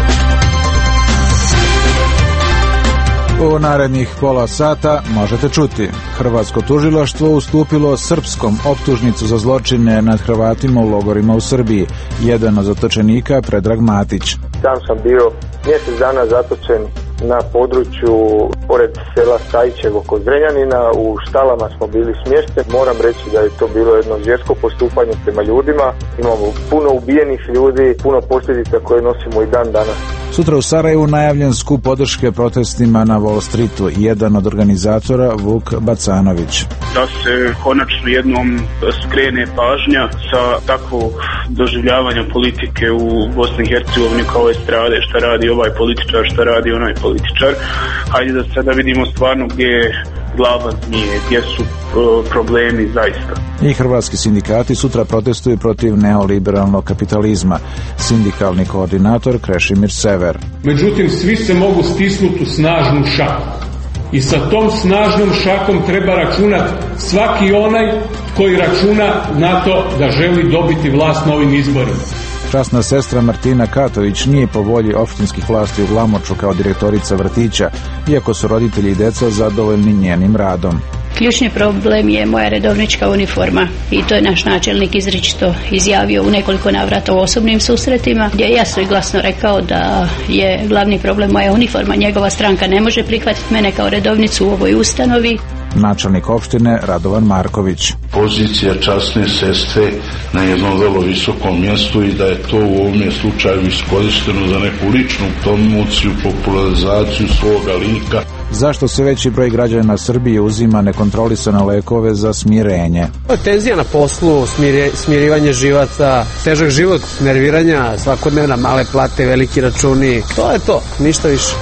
S1: U narednih pola sata možete čuti: Hrvatsko tužilaštvo ustupilo srpskom optužnicu za zločine nad Hrvatima u logorima u Srbiji. Jedan od zatočenika, Predrag Matić.
S3: Sam sam bio mjesec dana zatočen na području pored sela Stajićevo kod Zrenjanina. U štalama smo bili smješteni. Moram reći da je to bilo jedno zvjersko postupanje prema ljudima. Imamo puno ubijenih ljudi, puno posljedica koje nosimo i dan danas.
S1: Sutra u Sarajevu najavljen skup podrške protestima na Wall Streetu. Jedan od organizatora, Vuk Bacanović.
S4: Da se konačno jednom skrene pažnja sa takvog doživljavanja politike u Bosni i Hercegovini kao estrade, šta radi ovaj političar, šta radi onaj političar. Hajde da sada vidimo stvarno gdje je glava zmije, gdje su problemi zaista.
S1: I hrvatski sindikati sutra protestuju protiv neoliberalnog kapitalizma. Sindikalni koordinator Krešimir Sever.
S9: Međutim, svi se mogu stisnuti u snažnu šaku. I sa tom snažnom šakom treba računati svaki onaj koji računa na to da želi dobiti vlast na ovim izborima.
S1: Časna sestra Martina Katović nije po volji opštinskih vlasti u Glamoču kao direktorica vrtića, iako su roditelji i deca zadovoljni njenim radom.
S10: Ključni problem je moja redovnička uniforma i to je naš načelnik izričito izjavio u nekoliko navrata u osobnim susretima, gdje je jasno i glasno rekao da je glavni problem moja uniforma. Njegova stranka ne može prihvatiti mene kao redovnicu u ovoj ustanovi.
S1: Načelnik opštine Radovan Marković.
S11: Pozicija časne sestre na jednom vrlo visokom mjestu i da je to u ovom slučaju iskorišteno za neku ličnu promociju, popularizaciju svoga lika.
S1: Zašto se veći broj građana Srbije uzima nekontrolisane lekove za smirenje?
S26: Tenzija na poslu, smirivanje živaca, težak život, nerviranja, svakodnevna, male plate, veliki računi. To je to, ništa više.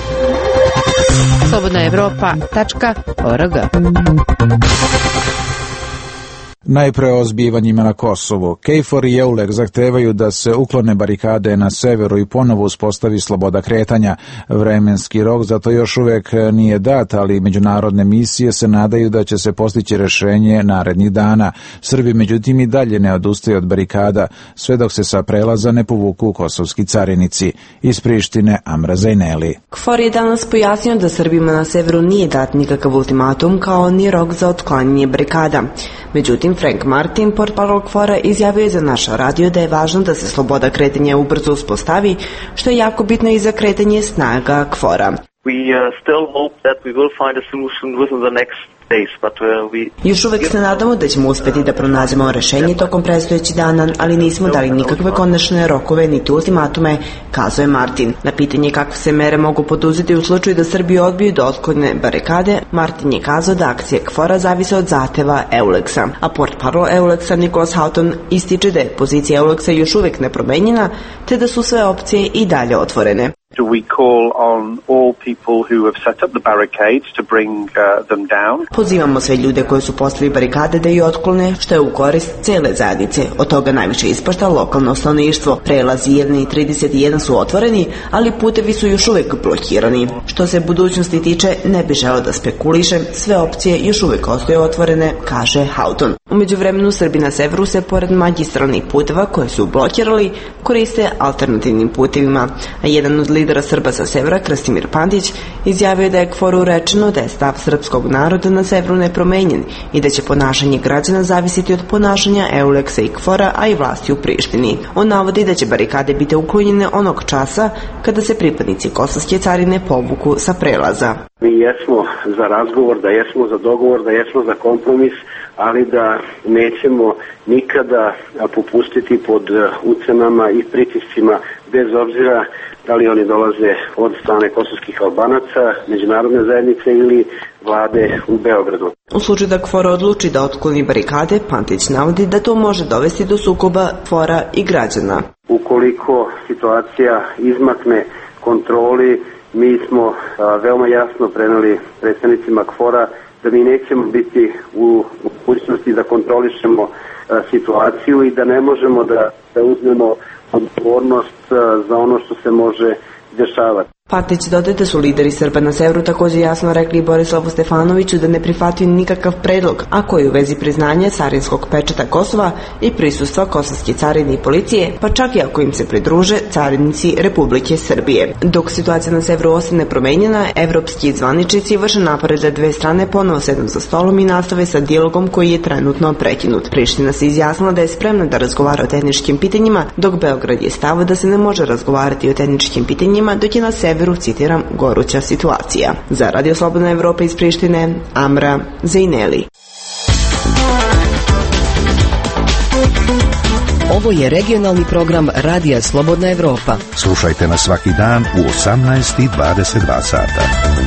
S15: slobodnaevropa.org.
S1: Najpre o zbivanjima na Kosovu. KFOR i EULEX zahtevaju da se uklone barikade na severu i ponovo uspostavi sloboda kretanja. Vremenski rok za to još uvek nije dat, ali međunarodne misije se nadaju da će se postići rešenje narednih dana. Srbi međutim i dalje ne odustaju od barikada, sve dok se sa prelaza ne povuku kosovski carinici. Iz Prištine Amra Zajneli.
S27: KFOR je danas pojasnio da Srbima na severu nije dat nikakav ultimatum kao ni rok za otklanjanje barikada. Međutim, Frank Martin, portparol KFOR-a, izjavio je za naš radio da je važno da se sloboda kretanja ubrzo uspostavi, što je jako bitno i za kretanje snaga KFOR-a. Još uvek se nadamo da ćemo uspjeti da pronađemo rešenje tokom predstojećih dana, ali nismo dali nikakve konačne rokove niti ultimatume, kazao je Martin. Na pitanje kakve se mere mogu poduzeti u slučaju da Srbiju odbiju da otklone barikade, Martin je kazao da akcije KFOR-a zavise od zahteva EULEX-a. A portparol EULEX-a Nicholas Houghton ističe da je pozicija EULEX-a još uvek nepromenjena, te da su sve opcije i dalje otvorene.
S28: We call on all people who have set up the barricades to bring them down.
S27: Pozivamo sve ljude koji su postavili barikade da ih otklone, što je u korist cele zajednice. Od toga najviše ispašta lokalno stanovništvo. Prelazi 1 i 31 su otvoreni, ali putevi su još uvek blokirani. Što se budućnosti tiče, ne bi želeo da spekulišem, sve opcije još uvek ostaju otvorene, kaže Houghton. U međuvremenu Srbi na severu se pored magistralnih puteva koje su blokirali koriste alternativnim putevima, a jedan od lidera Srba sa severa, Krastimir Pantić, izjavio da je KFOR-u rečeno da je stav srpskog naroda na Severu nepromenjen i da će ponašanje građana zavisiti od ponašanja EULEX-a i KFOR-a, a i vlasti u Prištini. On navodi da će barikade biti uklonjene onog časa kada se pripadnici kosovske carine povuku sa prelaza.
S12: Mi jesmo za razgovor, da jesmo za dogovor, da jesmo za kompromis, ali da nećemo nikada popustiti pod ucenama i pritiscima, bez obzira da li oni dolaze od strane kosovskih Albanaca, međunarodne zajednice ili vlade u Beogradu.
S27: U slučaju da KFOR odluči da otkloni barikade, Pantić navodi da to može dovesti do sukoba KFOR-a i građana.
S12: Ukoliko situacija izmakne kontroli, mi smo veoma jasno preneli predstavnicima KFOR-a da mi nećemo biti u mogućnosti da kontrolišemo situaciju i da ne možemo da uzmemo odgovornost za ono što se može dešavati.
S27: Pantić dodaje da su lideri Srba na severu također jasno rekli Borislavu Stefanoviću da ne prihvataju nikakav predlog, a koji u vezi priznanja carinskog pečata Kosova i prisustva kosovske carine i policije, pa čak i ako im se pridruže carinici Republike Srbije. Dok situacija na severu ostane nepromenjena, evropski zvaničnici vrše napore da dve strane ponovo sednu za stolom i nastave sa dijalogom koji je trenutno prekinut. Priština se izjasnila da je spremna da razgovara o tehničkim pitanjima, dok Beograd je stava da se ne može razgovarati o tehničkim pitanjima, dok je na severu, citiram, goruća situacija. Za Radio Slobodna Evropa iz Prištine, Amra Zejneli.
S13: Ovo je regionalni program Radija Slobodna Evropa.
S14: Slušajte nas svaki dan u 18:22 sata.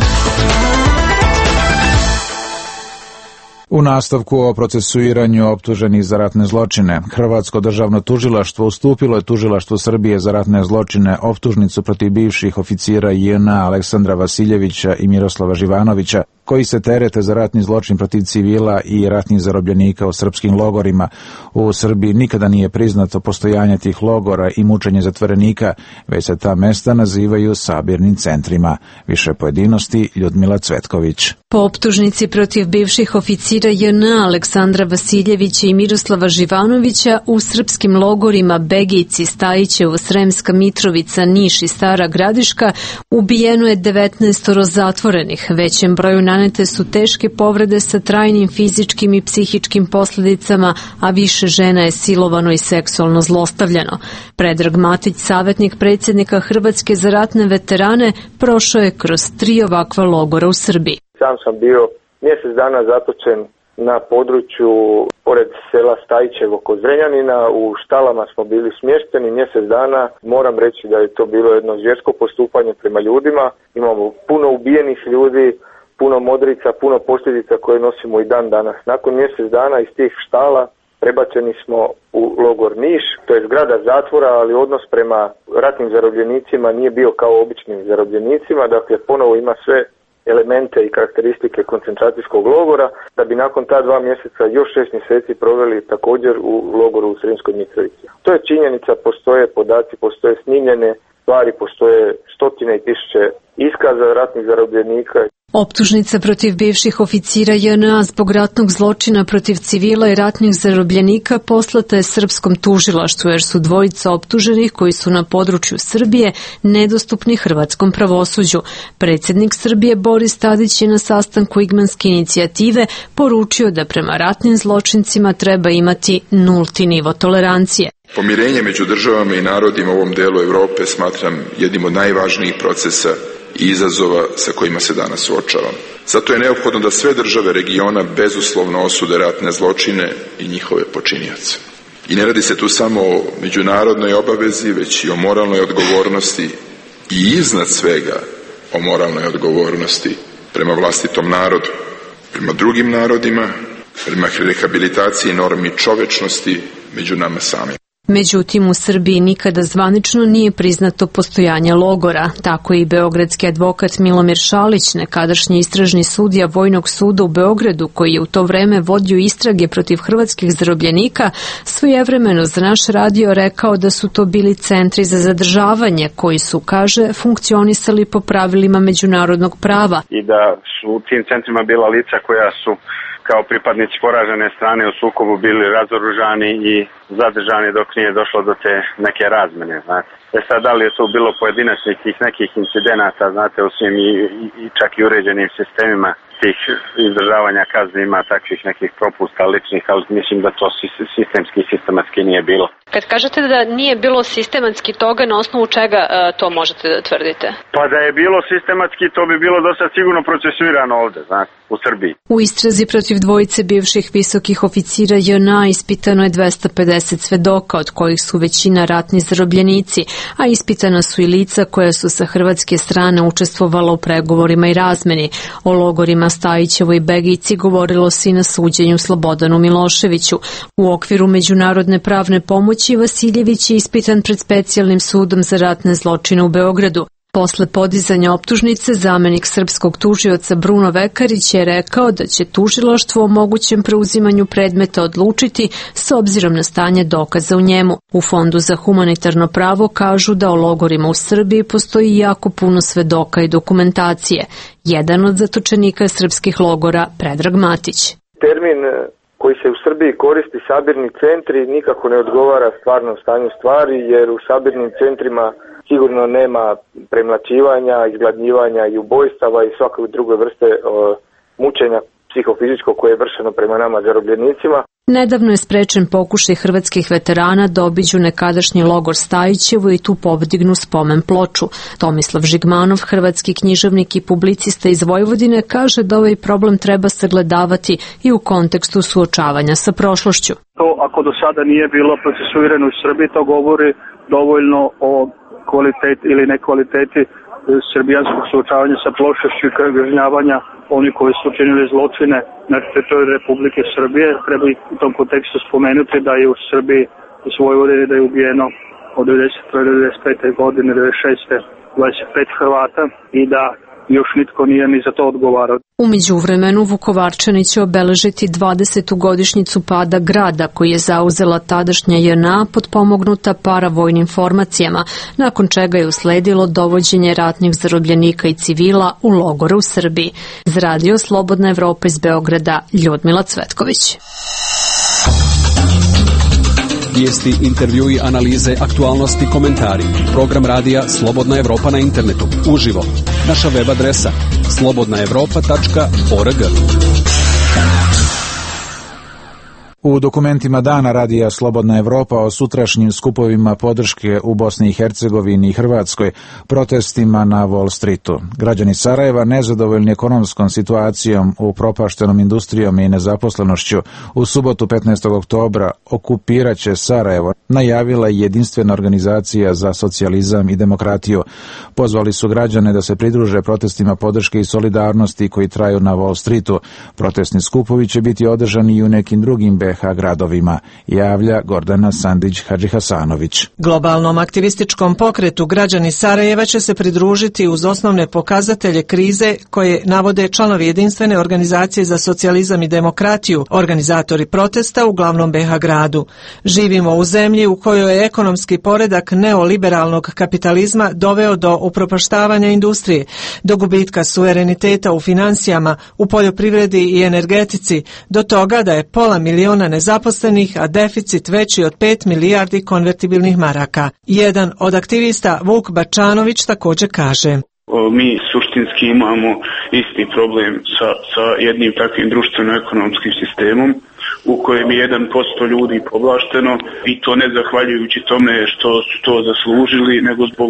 S1: U nastavku o procesuiranju optuženih za ratne zločine, Hrvatsko državno tužilaštvo ustupilo je Tužilaštvu Srbije za ratne zločine optužnicu protiv bivših oficira JNA Aleksandra Vasiljevića i Miroslava Živanovića, koji se terete za ratni zločin protiv civila i ratnih zarobljenika u srpskim logorima. U Srbiji nikada nije priznato postojanje tih logora i mučenje zatvorenika, već se ta mesta nazivaju sabirnim centrima. Više pojedinosti Ljudmila Cvetković.
S16: Po optužnici protiv bivših oficira JNA Aleksandra Vasiljevića i Miroslava Živanovića u srpskim logorima Begijci, Stajićevo, Sremska Mitrovica, Niš i Stara Gradiška ubijeno je 19 zatvorenih. Većem broju nanete su teške povrede sa trajnim fizičkim i psihičkim posljedicama, a više žena je silovano i seksualno zlostavljano. Predrag Matić, savjetnik predsjednika Hrvatske za ratne veterane, prošao je kroz 3 ovakva logora u Srbiji.
S3: Sam sam bio mjesec dana zatočen na području pored sela Stajićevo kod Zrenjanina. U štalama smo bili smješteni mjesec dana. Moram reći da je to bilo jedno zvjersko postupanje prema ljudima. Imamo puno ubijenih ljudi, puno modrica, puno posljedica koje nosimo i dan danas. Nakon mjesec dana iz tih štala prebačeni smo u logor Niš, to je zgrada zatvora, ali odnos prema ratnim zarobljenicima nije bio kao običnim zarobljenicima. Dakle, ponovo ima sve elemente i karakteristike koncentracijskog logora, da bi nakon ta 2 mjeseca još 6 mjeseci proveli također u logoru u Sremskoj Mitrovici. To je činjenica, postoje podaci, postoje snimljene stvari, postoje stotine i tisuće iskaza ratnih zarobljenika.
S16: Optužnica protiv bivših oficira JNA zbog ratnog zločina protiv civila i ratnih zarobljenika poslata je srpskom tužilaštvu, jer su dvojica optuženih koji su na području Srbije nedostupni hrvatskom pravosuđu. Predsjednik Srbije Boris Tadić je na sastanku Igmanske inicijative poručio da prema ratnim zločincima treba imati nulti nivo tolerancije.
S17: Pomirenje među državama i narodima u ovom delu Europe smatram jednim od najvažnijih procesa i izazova sa kojima se danas suočavamo. Zato je neophodno da sve države regiona bezuslovno osude ratne zločine i njihove počinioce. I ne radi se tu samo o međunarodnoj obavezi, već i o moralnoj odgovornosti i iznad svega o moralnoj odgovornosti prema vlastitom narodu, prema drugim narodima, prema rehabilitaciji normi čovečnosti među nama samima.
S16: Međutim, u Srbiji nikada zvanično nije priznato postojanje logora. Tako i beogradski advokat Milomir Šalić, nekadašnji istražni sudija Vojnog suda u Beogradu, koji je u to vreme vodio istrage protiv hrvatskih zarobljenika, svojevremeno za naš radio rekao da su to bili centri za zadržavanje koji su, kaže, funkcionisali po pravilima međunarodnog prava.
S28: I da su u tim centrima bila lica koja su kao pripadnici poražene strane u sukobu bili razoružani i zadržani dok nije došlo do te neke razmene. Znate. Sad, da li je tu bilo pojedinačnih nekih incidenata, znate, u svim i čak i uređenim sistemima tih izdržavanja kazni ima takvih nekih propusta ličnih, ali mislim da to sistemski i sistematski nije bilo.
S16: Kad kažete da nije bilo sistematski toga, na osnovu čega to možete da tvrdite?
S28: Pa da je bilo sistematski, to bi bilo dosta sigurno procesuirano ovde, znači, u Srbiji.
S16: U istrazi protiv dvojice bivših visokih oficira JNA ispitano je 250 svedoka, od kojih su većina ratni zarobljenici, a ispitana su i lica koja su sa hrvatske strane učestvovala u pregovorima i razmeni. O logorima Stajićevoj i Begici govorilo se i na suđenju Slobodanu Miloševiću. U okviru međunarodne pravne pomoći Vasiljević je ispitan pred specijalnim sudom za ratne zločine u Beogradu. Posle podizanja optužnice, zamenik srpskog tužioca Bruno Vekarić je rekao da će tužilaštvo o mogućem preuzimanju predmeta odlučiti s obzirom na stanje dokaza u njemu. U Fondu za humanitarno pravo kažu da o logorima u Srbiji postoji jako puno svedoka i dokumentacije. Jedan od zatočenika srpskih logora, Predrag Matić.
S3: Termin koji se u Srbiji koristi sabirni centri nikako ne odgovara stvarnom stanju stvari, jer u sabirnim centrima sigurno nema premlaćivanja, izgladnjivanja i ubojstava i svake druge vrste mučenja psihofizičkog koje je vršeno prema nama zarobljenicima.
S16: Nedavno je sprečen pokušaj hrvatskih veterana da obiđu nekadašnji logor Stajićevo i tu podignu spomen ploču. Tomislav Žigmanov, hrvatski književnik i publicista iz Vojvodine, kaže da ovaj problem treba sagledavati i u kontekstu suočavanja sa prošlošću.
S2: To ako do sada nije bilo procesuirano u Srbiji, to govori dovoljno o kvaliteti ili nekvaliteti srbijanskog suočavanja sa prošlošću i kažnjavanja oni koji su učinili zločine na teritoriju Republike Srbije. Treba i u tom kontekstu spomenuti da je u Srbiji u Vojvodini da je ubijeno od 1993. do 1995. godine, 1996. 25 Hrvata i da još nitko nije ni za to odgovarao.
S16: U međuvremenu Vukovarčani će obeležiti 20. godišnjicu pada grada koji je zauzela tadašnja JNA potpomognuta paravojnim formacijama, nakon čega je usledilo dovođenje ratnih zarobljenika i civila u logore u Srbiji. Za Radio Slobodna Evropa iz Beograda, Ljudmila Cvetković.
S25: Vijesti, intervjui, analize, aktualnosti, komentari. Program radija Slobodna Evropa na internetu. Uživo. Naša web adresa slobodnaevropa.org.
S1: U dokumentima dana radija Slobodna Evropa o sutrašnjim skupovima podrške u Bosni i Hercegovini i Hrvatskoj, protestima na Wall Streetu. Građani Sarajeva, nezadovoljni ekonomskom situacijom, upropaštenom industrijom i nezaposlenošću, u subotu 15. oktobra okupirat će Sarajevo, najavila je Jedinstvena organizacija za socijalizam i demokratiju. Pozvali su građane da se pridruže protestima podrške i solidarnosti koji traju na Wall Streetu. Protestni skupovi će biti održani i u nekim drugim gradovima, javlja Gordana Sandić-Hadžihasanović.
S6: Globalnom aktivističkom pokretu građani Sarajeva će se pridružiti uz osnovne pokazatelje krize koje navode članovi Jedinstvene organizacije za socijalizam i demokratiju, organizatori protesta u glavnom BiH gradu. Živimo u zemlji u kojoj je ekonomski poredak neoliberalnog kapitalizma doveo do upropaštavanja industrije, do gubitka suvereniteta u financijama, u poljoprivredi i energetici, do toga da je pola miliona nezaposlenih, a deficit veći od 5 milijardi konvertibilnih maraka. Jedan od aktivista, Vuk Bačanović, također kaže:
S4: Mi suštinski imamo isti problem sa jednim takvim društveno-ekonomskim sistemom u kojem je 1% ljudi povlašteno, i to ne zahvaljujući tome što su to zaslužili, nego zbog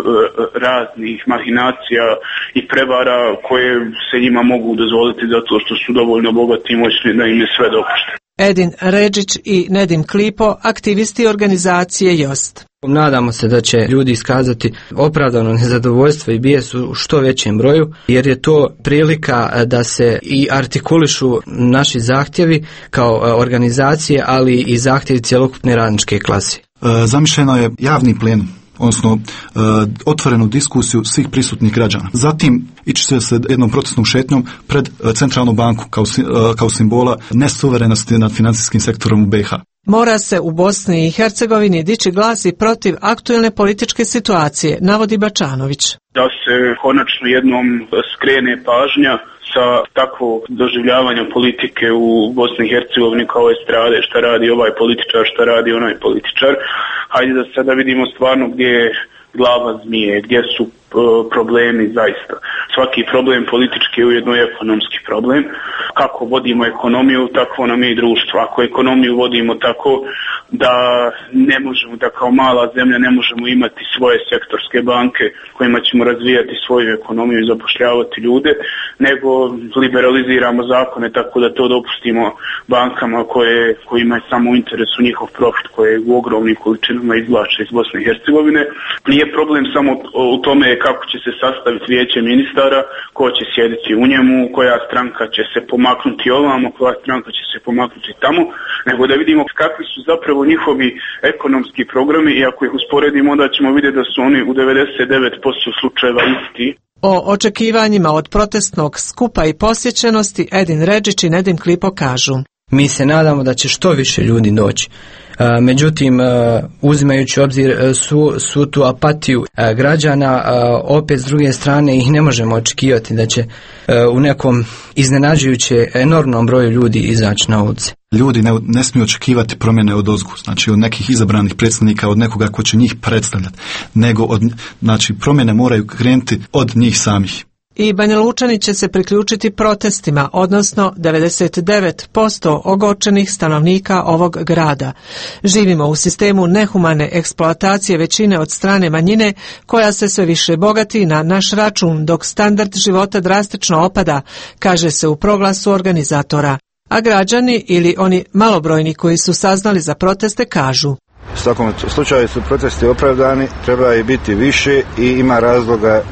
S4: raznih mahinacija i prevara koje se njima mogu dozvoliti zato što su dovoljno bogati i moćni da im je sve dopušteno.
S6: Edin Redžić i Nedim Klipo, aktivisti organizacije JOST.
S18: Nadamo se da će ljudi iskazati opravdano nezadovoljstvo i bijes u što većem broju, jer je to prilika da se i artikulišu naši zahtjevi kao organizacije, ali i zahtjevi cjelokupne radničke klase.
S19: Zamišljeno je javni plenum, odnosno otvorenu diskusiju svih prisutnih građana. Zatim ići se sa jednom protestnom šetnjom pred Centralnu banku kao simbola nesuverenosti nad financijskim sektorom u BiH.
S6: Mora se u Bosni i Hercegovini dići glas i protiv aktuelne političke situacije, navodi Bačanović.
S4: Da se konačno jednom skrene pažnja sa takvog doživljavanja politike u Bosni i Hercegovini kao estrade, šta radi ovaj političar, šta radi onaj političar. Hajde da sada vidimo stvarno gdje je glava zmije, gdje su problemi zaista. Svaki problem politički je ujedno i ekonomski problem. Kako vodimo ekonomiju, tako nam je i društvo. Ako ekonomiju vodimo tako da ne možemo, da kao mala zemlja ne možemo imati svoje sektorske banke kojima ćemo razvijati svoju ekonomiju i zapošljavati ljude, nego liberaliziramo zakone tako da to dopustimo bankama kojima je samo u interesu njihov profit koje u ogromnim količinama izvlače iz Bosne i Hercegovine. Nije problem samo u tome kako će se sastaviti vijeće ministara, ko će sjediti u njemu, koja stranka će se pomaknuti ovamo, koja stranka će se pomaknuti tamo, nego da vidimo kakvi su zapravo njihovi ekonomski programi i ako ih usporedimo onda ćemo vidjeti da su oni u 99% slučajeva isti.
S6: O očekivanjima od protestnog skupa i posjećenosti Edin Redžić i Nedim Klipo kažu:
S18: Mi se nadamo da će što više ljudi doći. Međutim, uzimajući obzir svu tu apatiju građana, opet s druge strane ih ne možemo očekivati da će u nekom iznenađujuće enormnom broju ljudi izaći na ulice.
S19: Ljudi ne smiju očekivati promjene od ozgu, znači od nekih izabranih predstavnika, od nekoga ko će njih predstavljati, nego znači promjene moraju krenuti od njih samih.
S6: I Banja Lučani će se priključiti protestima, odnosno 99% ogorčenih stanovnika ovog grada. Živimo u sistemu nehumane eksploatacije većine od strane manjine, koja se sve više bogati na naš račun, dok standard života drastično opada, kaže se u proglasu organizatora. A građani ili oni malobrojni koji su saznali za proteste kažu:
S5: U svakom slučaju su protesti opravdani, treba i biti više i ima razloga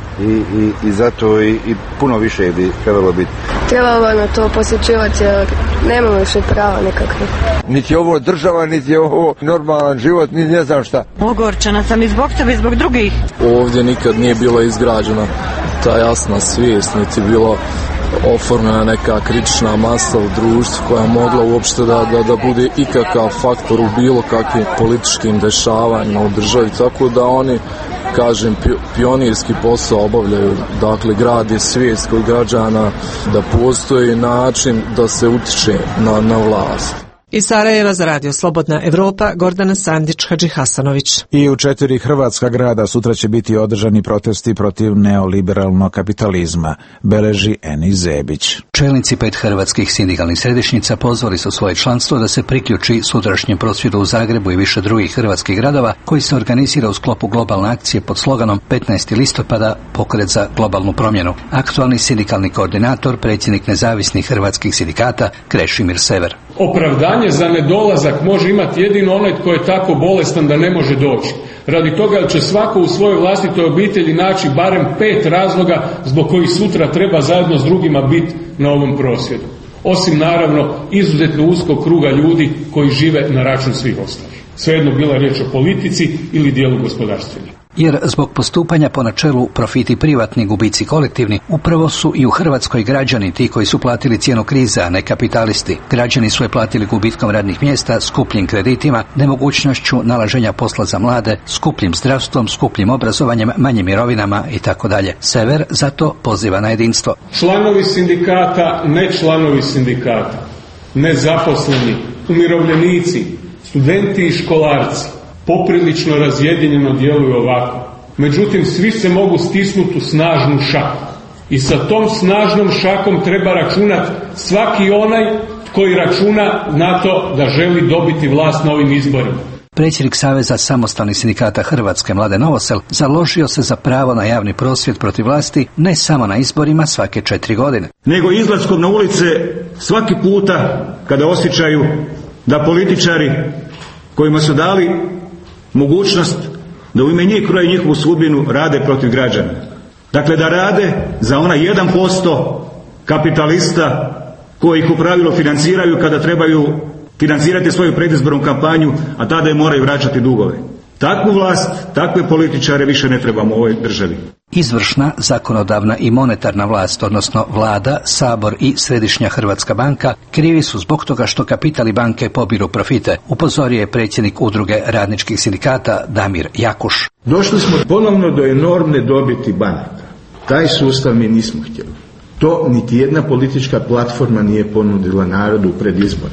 S5: i zato i puno više bi trebalo biti.
S7: Trebalo na to posjećivati jer nemamo više prava nikakvih.
S8: Niti je ovo država, niti je ovo normalan život, niti ne znam šta.
S20: Ogorčena sam i zbog sebe i zbog drugih.
S21: Ovdje nikad nije bila izgrađena ta jasna svijest, niti bilo oformljena neka kritična masa u društvu koja mogla uopšte da bude ikakav faktor u bilo kakvim političkim dešavanjima u državi, tako da oni, kažem, pionirski posao obavljaju. Dakle, grade svijest kod građana da postoji način da se utiče na vlast.
S6: Iz Sarajeva za Radio Slobodna Evropa, Gordana Sandić, Hadži Hasanović.
S1: I u 4 hrvatska grada sutra će biti održani protesti protiv neoliberalnog kapitalizma, beleži Eni Zebić.
S22: Čelnici 5 hrvatskih sindikalnih središnjica pozvali su svoje članstvo da se priključi sutrašnjem prosvjedu u Zagrebu i više drugih hrvatskih gradova koji se organizira u sklopu globalne akcije pod sloganom 15. listopada pokret za globalnu promjenu. Aktualni sindikalni koordinator, predsjednik nezavisnih hrvatskih sindikata Krešimir Sever.
S9: Opravdanje za nedolazak može imati jedino onaj tko je tako bolestan da ne može doći. Radi toga će svako u svojoj vlastitoj obitelji naći barem 5 razloga zbog kojih sutra treba zajedno s drugima biti na ovom prosvjedu. Osim naravno izuzetno uskog kruga ljudi koji žive na račun svih ostalih. Svejedno bila riječ o politici ili dijelu gospodarstvenika.
S22: Jer zbog postupanja po načelu profiti privatni, gubici kolektivni, upravo su i u Hrvatskoj građani ti koji su platili cijenu krize, a ne kapitalisti. Građani su je platili gubitkom radnih mjesta, skupljim kreditima, nemogućnošću nalaženja posla za mlade, skupljim zdravstvom, skupljim obrazovanjem, manjim mirovinama itd. Sever zato poziva na jedinstvo.
S9: Članovi sindikata, ne članovi sindikata, nezaposleni, umirovljenici, studenti i školarci poprilično razjedinjeno djeluju ovako. Međutim, svi se mogu stisnuti u snažnu šaku. I sa tom snažnom šakom treba računati svaki onaj koji računa na to da želi dobiti vlast na ovim izborima.
S22: Predsjednik Saveza samostalnih sindikata Hrvatske Mladen Novosel založio se za pravo na javni prosvjed protiv vlasti ne samo na izborima svake 4 godine.
S23: Nego izlaskom na ulice svaki puta kada osjećaju da političari kojima su dali mogućnost da u ime njih kroje njihovu sudbinu rade protiv građana. Dakle, da rade za ona 1% kapitalista koji ih u pravilu financiraju kada trebaju financirati svoju predizbornu kampanju, a tada je moraju vraćati dugove. Takvu vlast, takve političare više ne trebamo u ovoj državi.
S22: Izvršna, zakonodavna i monetarna vlast, odnosno vlada, Sabor i Središnja Hrvatska banka, krivi su zbog toga što kapital i banke pobiru profite, upozorio je predsjednik udruge radničkih sindikata Damir Jakuš.
S24: Došli smo ponovno do enormne dobiti banaka. Taj sustav mi nismo htjeli. To niti jedna politička platforma nije ponudila narodu pred izbore.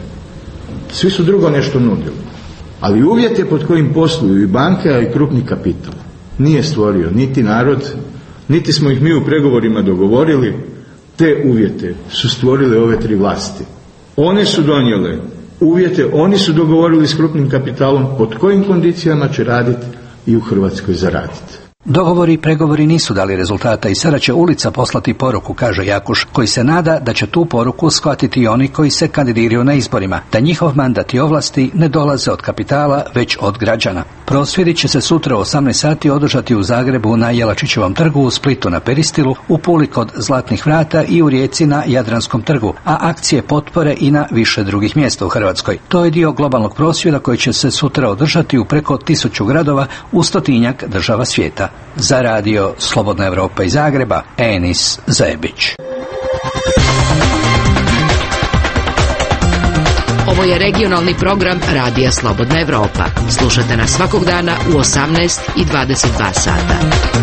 S24: Svi su drugo nešto nudili. Ali uvjete pod kojim posluju i banke, a i krupni kapital nije stvorio niti narod, niti smo ih mi u pregovorima dogovorili. Te uvjete su stvorile ove tri vlasti. One su donijele uvjete, oni su dogovorili s krupnim kapitalom pod kojim kondicijama će raditi i u Hrvatskoj zaraditi.
S22: Dogovori i pregovori nisu dali rezultata i sada će ulica poslati poruku, kaže Jakuš, koji se nada da će tu poruku shvatiti i oni koji se kandidiraju na izborima, da njihov mandat i ovlasti ne dolaze od kapitala, već od građana. Prosvjedi će se sutra u 18 sati održati u Zagrebu na Jelačićevom trgu, u Splitu na Peristilu, u Puli kod Zlatnih vrata i u Rijeci na Jadranskom trgu, a akcije potpore i na više drugih mjesta u Hrvatskoj. To je dio globalnog prosvjeda koji će se sutra održati u preko 1000 gradova u 100-tinjak država svijeta. Za radio Slobodna Evropa iz Zagreba, Enis Zebić.
S10: Ovo je regionalni program Radija Slobodna Evropa. Slušate nas svakog dana u 18 i 22 sata.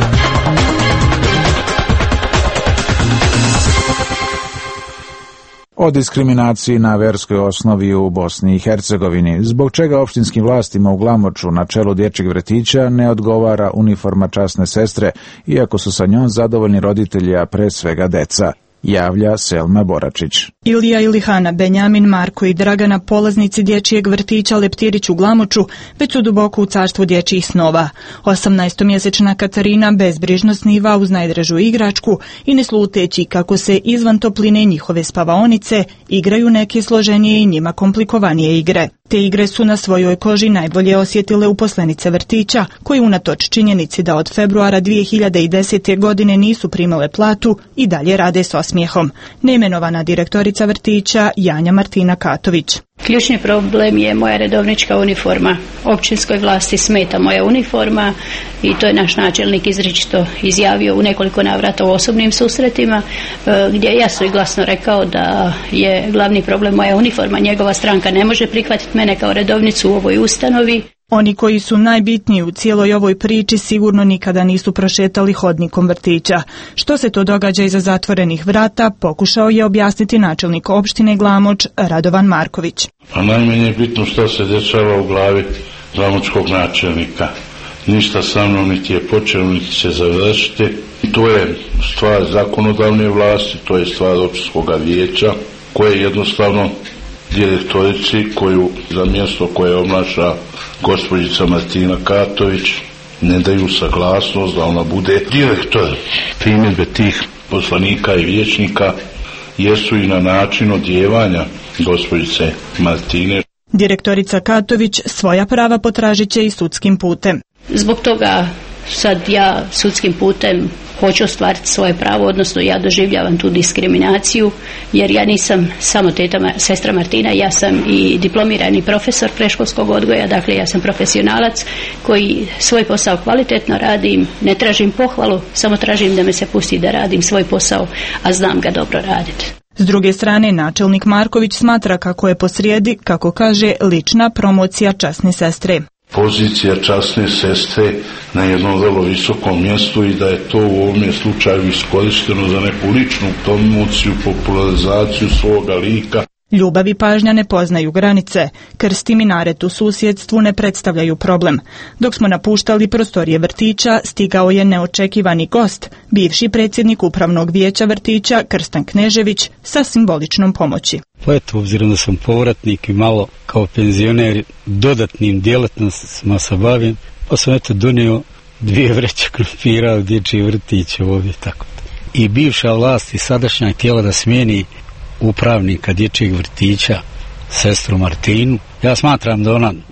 S1: O diskriminaciji na verskoj osnovi u Bosni i Hercegovini, zbog čega opštinskim vlastima u Glamoču na čelu dječjeg vrtića ne odgovara uniforma časne sestre, iako su sa njom zadovoljni roditelji, a pre svega deca, javlja Selma Boračić.
S11: Ilija Ilihana, Benjamin, Marko i Dragana, polaznici dječjeg vrtića Leptirić u Glamoču, već su duboko u carstvu dječjih snova. 18-mjesečna Katarina bezbrižno sniva uz najdražu igračku i ne sluteći kako se izvan topline njihove spavaonice igraju neke složenije i njima komplikovanije igre. Te igre su na svojoj koži najbolje osjetile uposlenice vrtića, koji unatoč činjenici da od februara 2010. godine nisu primale platu i dalje rade s osmijehom. Neimenovana direktorica vrtića Janja Martina Katović.
S12: Ključni problem je moja redovnička uniforma. Općinskoj vlasti smeta moja uniforma i to je naš načelnik izričito izjavio u nekoliko navrata u osobnim susretima, gdje je jasno i glasno rekao da je glavni problem moja uniforma. Njegova stranka ne može prihvatiti mene kao redovnicu u ovoj ustanovi.
S11: Oni koji su najbitniji u cijeloj ovoj priči sigurno nikada nisu prošetali hodnikom vrtića. Što se to događa iza zatvorenih vrata, pokušao je objasniti načelnik opštine Glamoč Radovan Marković.
S13: A najmanje je bitno što se dešava u glavi glamočkog načelnika. Ništa sa mnom niti je počelo, niti će završiti. To je stvar zakonodavne vlasti, to je stvar općinskog vijeća, koje jednostavno direktorici koju za mjesto koje obnaša gospođica Martina Katović ne daju saglasnost da ona bude direktor. Primjedbe tih poslanika i vijećnika jesu i na način odjevanja gospođice Martine.
S11: Direktorica Katović svoja prava potražit će i sudskim putem.
S12: Zbog toga sad ja sudskim putem hoću ostvariti svoje pravo, odnosno ja doživljavam tu diskriminaciju, jer ja nisam samo sestra Martina, ja sam i diplomirani profesor predškolskog odgoja, dakle ja sam profesionalac koji svoj posao kvalitetno radim, ne tražim pohvalu, samo tražim da me se pusti da radim svoj posao, a znam ga dobro raditi.
S11: S druge strane, načelnik Marković smatra kako je posrijedi, kako kaže, lična promocija časne sestre.
S13: Pozicija časne sestre na jednom vrlo visokom mjestu i da je to u ovom slučaju iskorišteno za neku ličnu promociju, popularizaciju svoga lika.
S11: Ljubav i pažnja ne poznaju granice. Krst i minaret u susjedstvu ne predstavljaju problem. Dok smo napuštali prostorije vrtića, stigao je neočekivani gost, bivši predsjednik upravnog vijeća vrtića Krstan Knežević sa simboličnom pomoći.
S14: Pa eto, obzirom da sam povratnik i malo kao penzioner dodatnim djelatnostima se bavim, pa sam eto donio 2 vreće krumpira u dječji vrtić ovdje, tako. I bivša vlast i sadašnja je htjela da smijeni upravnika dječjeg vrtića, sestru Martinu. Ja smatram da ona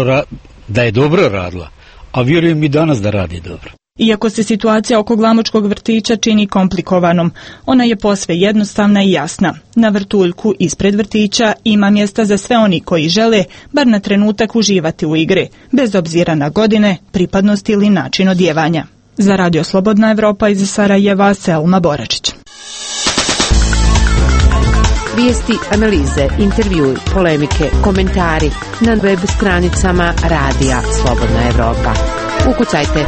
S14: da je dobro radila, a vjerujem i danas da radi dobro.
S11: Iako se situacija oko glamočkog vrtića čini komplikovanom, ona je posve jednostavna i jasna. Na vrtuljku ispred vrtića ima mjesta za sve oni koji žele, bar na trenutak, uživati u igri, bez obzira na godine, pripadnost ili način odjevanja. Za Radio Slobodna Evropa iz Sarajeva, Selma Boračić.
S10: Vijesti, analize, intervjui, polemike, komentari na web stranicama Radija Slobodna Evropa. Ukucajte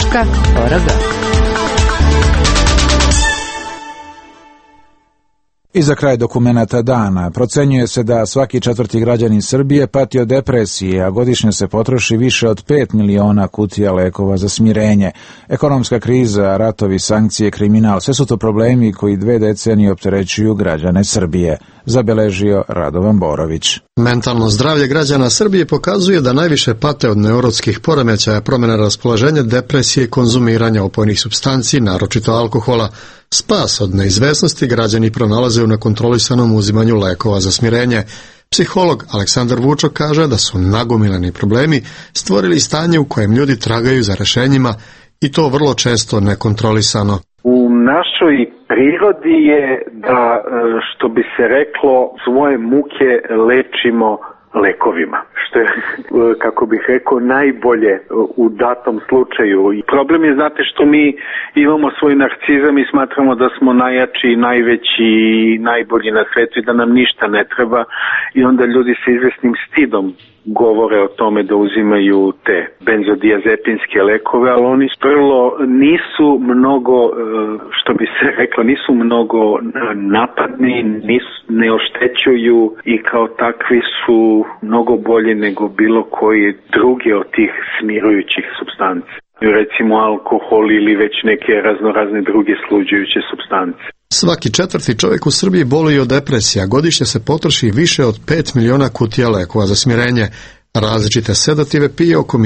S10: slobodnaevropa.org.
S1: I za kraj dokumenata dana, procenjuje se da svaki 4. građanin Srbije pati od depresije, a godišnje se potroši više od 5 miliona kutija lekova za smirenje. Ekonomska kriza, ratovi, sankcije, kriminal, sve su to problemi koji 2 decenije opterećuju građane Srbije, zabeležio Radovan Borović.
S2: Mentalno zdravlje građana Srbije pokazuje da najviše pate od neurotskih poremećaja, promjena raspoloženja, depresije i konzumiranja opojnih supstanci, naročito alkohola. Spas od neizvesnosti građani pronalaze u nekontrolisanom uzimanju lekova za smirenje. Psiholog Aleksandar Vučo kaže da su nagomilani problemi stvorili stanje u kojem ljudi tragaju za rešenjima i to vrlo često nekontrolisano.
S3: U našoj prirodi je da, što bi se reklo, svoje muke lečimo lekovima, što je, kako bih rekao, najbolje u datom slučaju. I problem je, znate, što mi imamo svoj narcizam i smatramo da smo najjači, najveći, najbolji na svetu i da nam ništa ne treba, i onda ljudi sa izvesnim stidom govore o tome da uzimaju te benzodiazepinske lekove, ali oni prvo nisu mnogo, što bi se reklo, nisu mnogo napadni, ne oštećuju i kao takvi su mnogo bolji nego bilo koji drugi od tih smirujućih supstanci. Recimo alkohol ili već neke raznorazne druge sluđujuće supstance.
S2: Svaki 4. čovjek u Srbiji boluje od depresija. Godišnje se potroši više od 5 miliona kutija lekova za smirenje. Različite sedative pije oko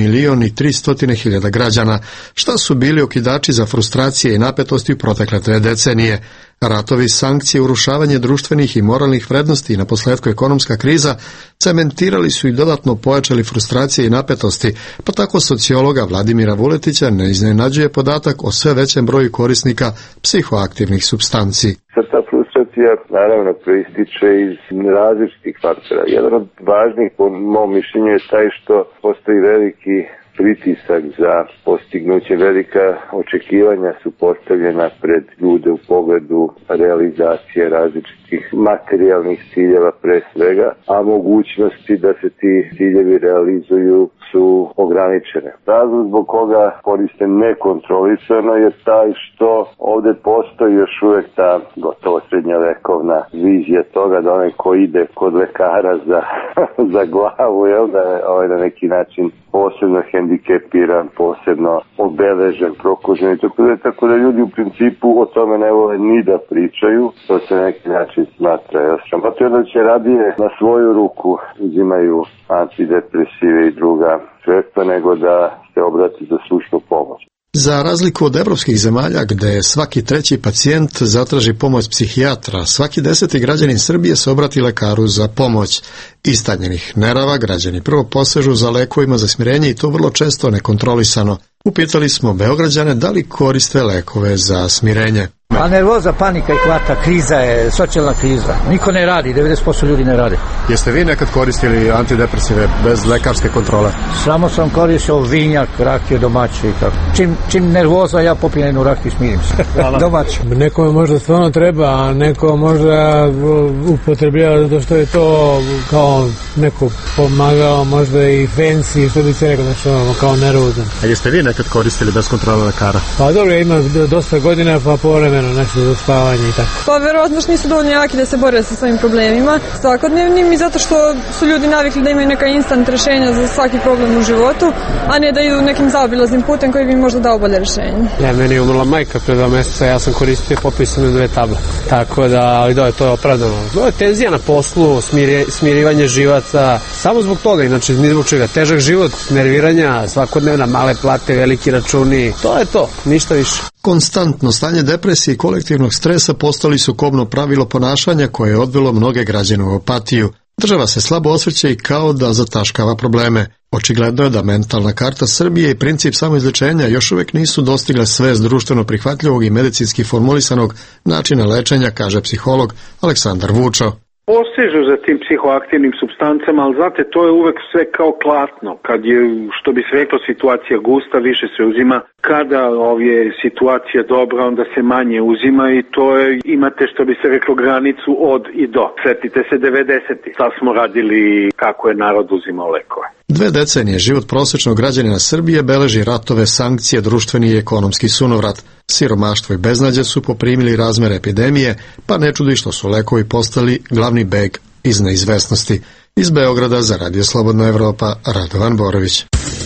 S2: 1.300.000 građana. Šta su bili okidači za frustracije i napetosti u protekle 2 decenije? Ratovi, sankcije, urušavanje društvenih i moralnih vrednosti i naposletku ekonomska kriza cementirali su i dodatno pojačali frustracije i napetosti, pa tako sociologa Vladimira Vuletića ne iznenađuje podatak o sve većem broju korisnika psihoaktivnih supstanci.
S15: Ta frustracija naravno proističe iz različitih faktora. Jedan od važnih, po mom mišljenju, je taj što postoji veliki pritisak za postignuće, velika očekivanja su postavljena pred ljude u pogledu realizacije različitih materijalnih ciljeva pre svega, a mogućnosti da se ti ciljevi realizuju su ograničene. Razlog zbog koga koriste nekontrolisano je taj što ovde postoji još uvek ta gotovo srednjovekovna vizija toga da onaj ko ide kod lekara za glavu, da je na neki način posebno hendikepiran, posebno obeležen, prokužen, tako da ljudi u principu o tome ne vole ni da pričaju, to se na neki način smatra sramotno, da će radije na svoju ruku uzimaju antidepresive i druga sredstva nego da se obrati za stručnu pomoć.
S2: Za razliku od evropskih zemalja gde svaki 3. pacijent zatraži pomoć psihijatra, svaki 10. građanin Srbije se obrati lekaru za pomoć. Istanjenih nerava građani prvo posežu za lekovima za smirenje i to vrlo često nekontrolisano. Upitali smo Beograđane da li koriste lekove za smirenje.
S16: A nervoza, panika i kvata, kriza je, socijalna kriza. Niko ne radi, 90% ljudi ne radi.
S2: Jeste vi nekad koristili antidepresive bez lekarske kontrole?
S16: Samo sam koristio vinjak, rakiju domaće i tako. Čim nervoza, ja popijem jednu rakiju i smirim se. Domaće.
S17: Nekome možda stvarno treba, a neko možda upotrebljava zato što je to kao neko pomagao, možda i fancy, što bi se rekao, znači kao nervozan.
S2: A jeste vi nekad koristili bez kontrole lekara?
S17: Pa dobro, ja imam dosta godina, pa povremeno nešto za spavanje i tako.
S26: Pa verovatno nisu dovoljno jaki da se bore sa svojim problemima svakodnevnim i zato što su ljudi navikli da imaju neka instant rešenja za svaki problem u životu, a ne da idu nekim zaobilaznim putem koji bi im možda dao bolje rešenje.
S17: Meni je umrla majka pre 2 meseca, ja sam koristio popisane 2 table. Tako da, ali da je to opravdano. To je tenzija na poslu, smirivanje živaca, samo zbog toga, inače ni zbog čega. Težak život, nerviranja, svakodnevna, male plate, veliki računi, to je to, ništa više.
S2: Konstantno stanje depresije i kolektivnog stresa postali su kobno pravilo ponašanja koje je odvelo mnoge građane u apatiju. Država se slabo osvrće i kao da zataškava probleme. Očigledno je da mentalna karta Srbije i princip samoizlečenja još uvijek nisu dostigle svest društveno prihvatljivog i medicinski formulisanog načina lečenja, kaže psiholog Aleksandar Vučo.
S3: Posežu za tim psihoaktivnim supstancama, ali znate, to je uvek sve kao klatno. Kad je, što bi se reklo, situacija gusta, više se uzima. Kada je situacija dobra, onda se manje uzima i to je, imate, što bi se reklo, granicu od i do. Sjetite se 90-ih. Sad smo radili kako je narod uzimao lekove.
S2: 2 decenije život prosječnog građanina Srbije beleži ratove, sankcije, društveni i ekonomski sunovrat. Siromaštvo i beznađe su poprimili razmere epidemije, pa ne čudi što su lekovi postali glavni beg iz neizvesnosti. Iz Beograda za Radio Slobodna Evropa, Radovan Borović.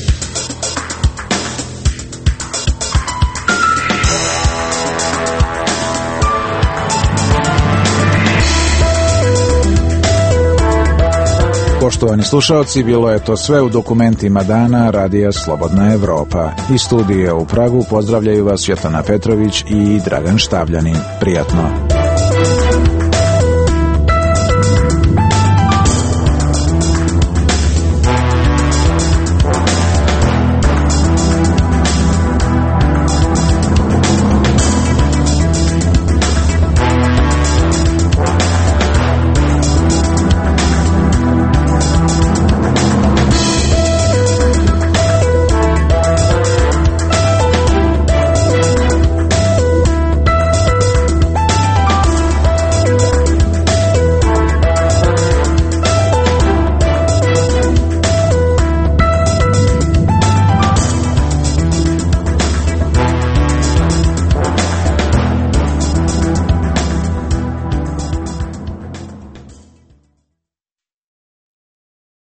S1: Poštovani slušalci, bilo je to sve u dokumentima dana Radija Slobodna Evropa. Iz studija u Pragu pozdravljaju vas Svetlana Petrović i Dragan Štavljanin. Prijatno.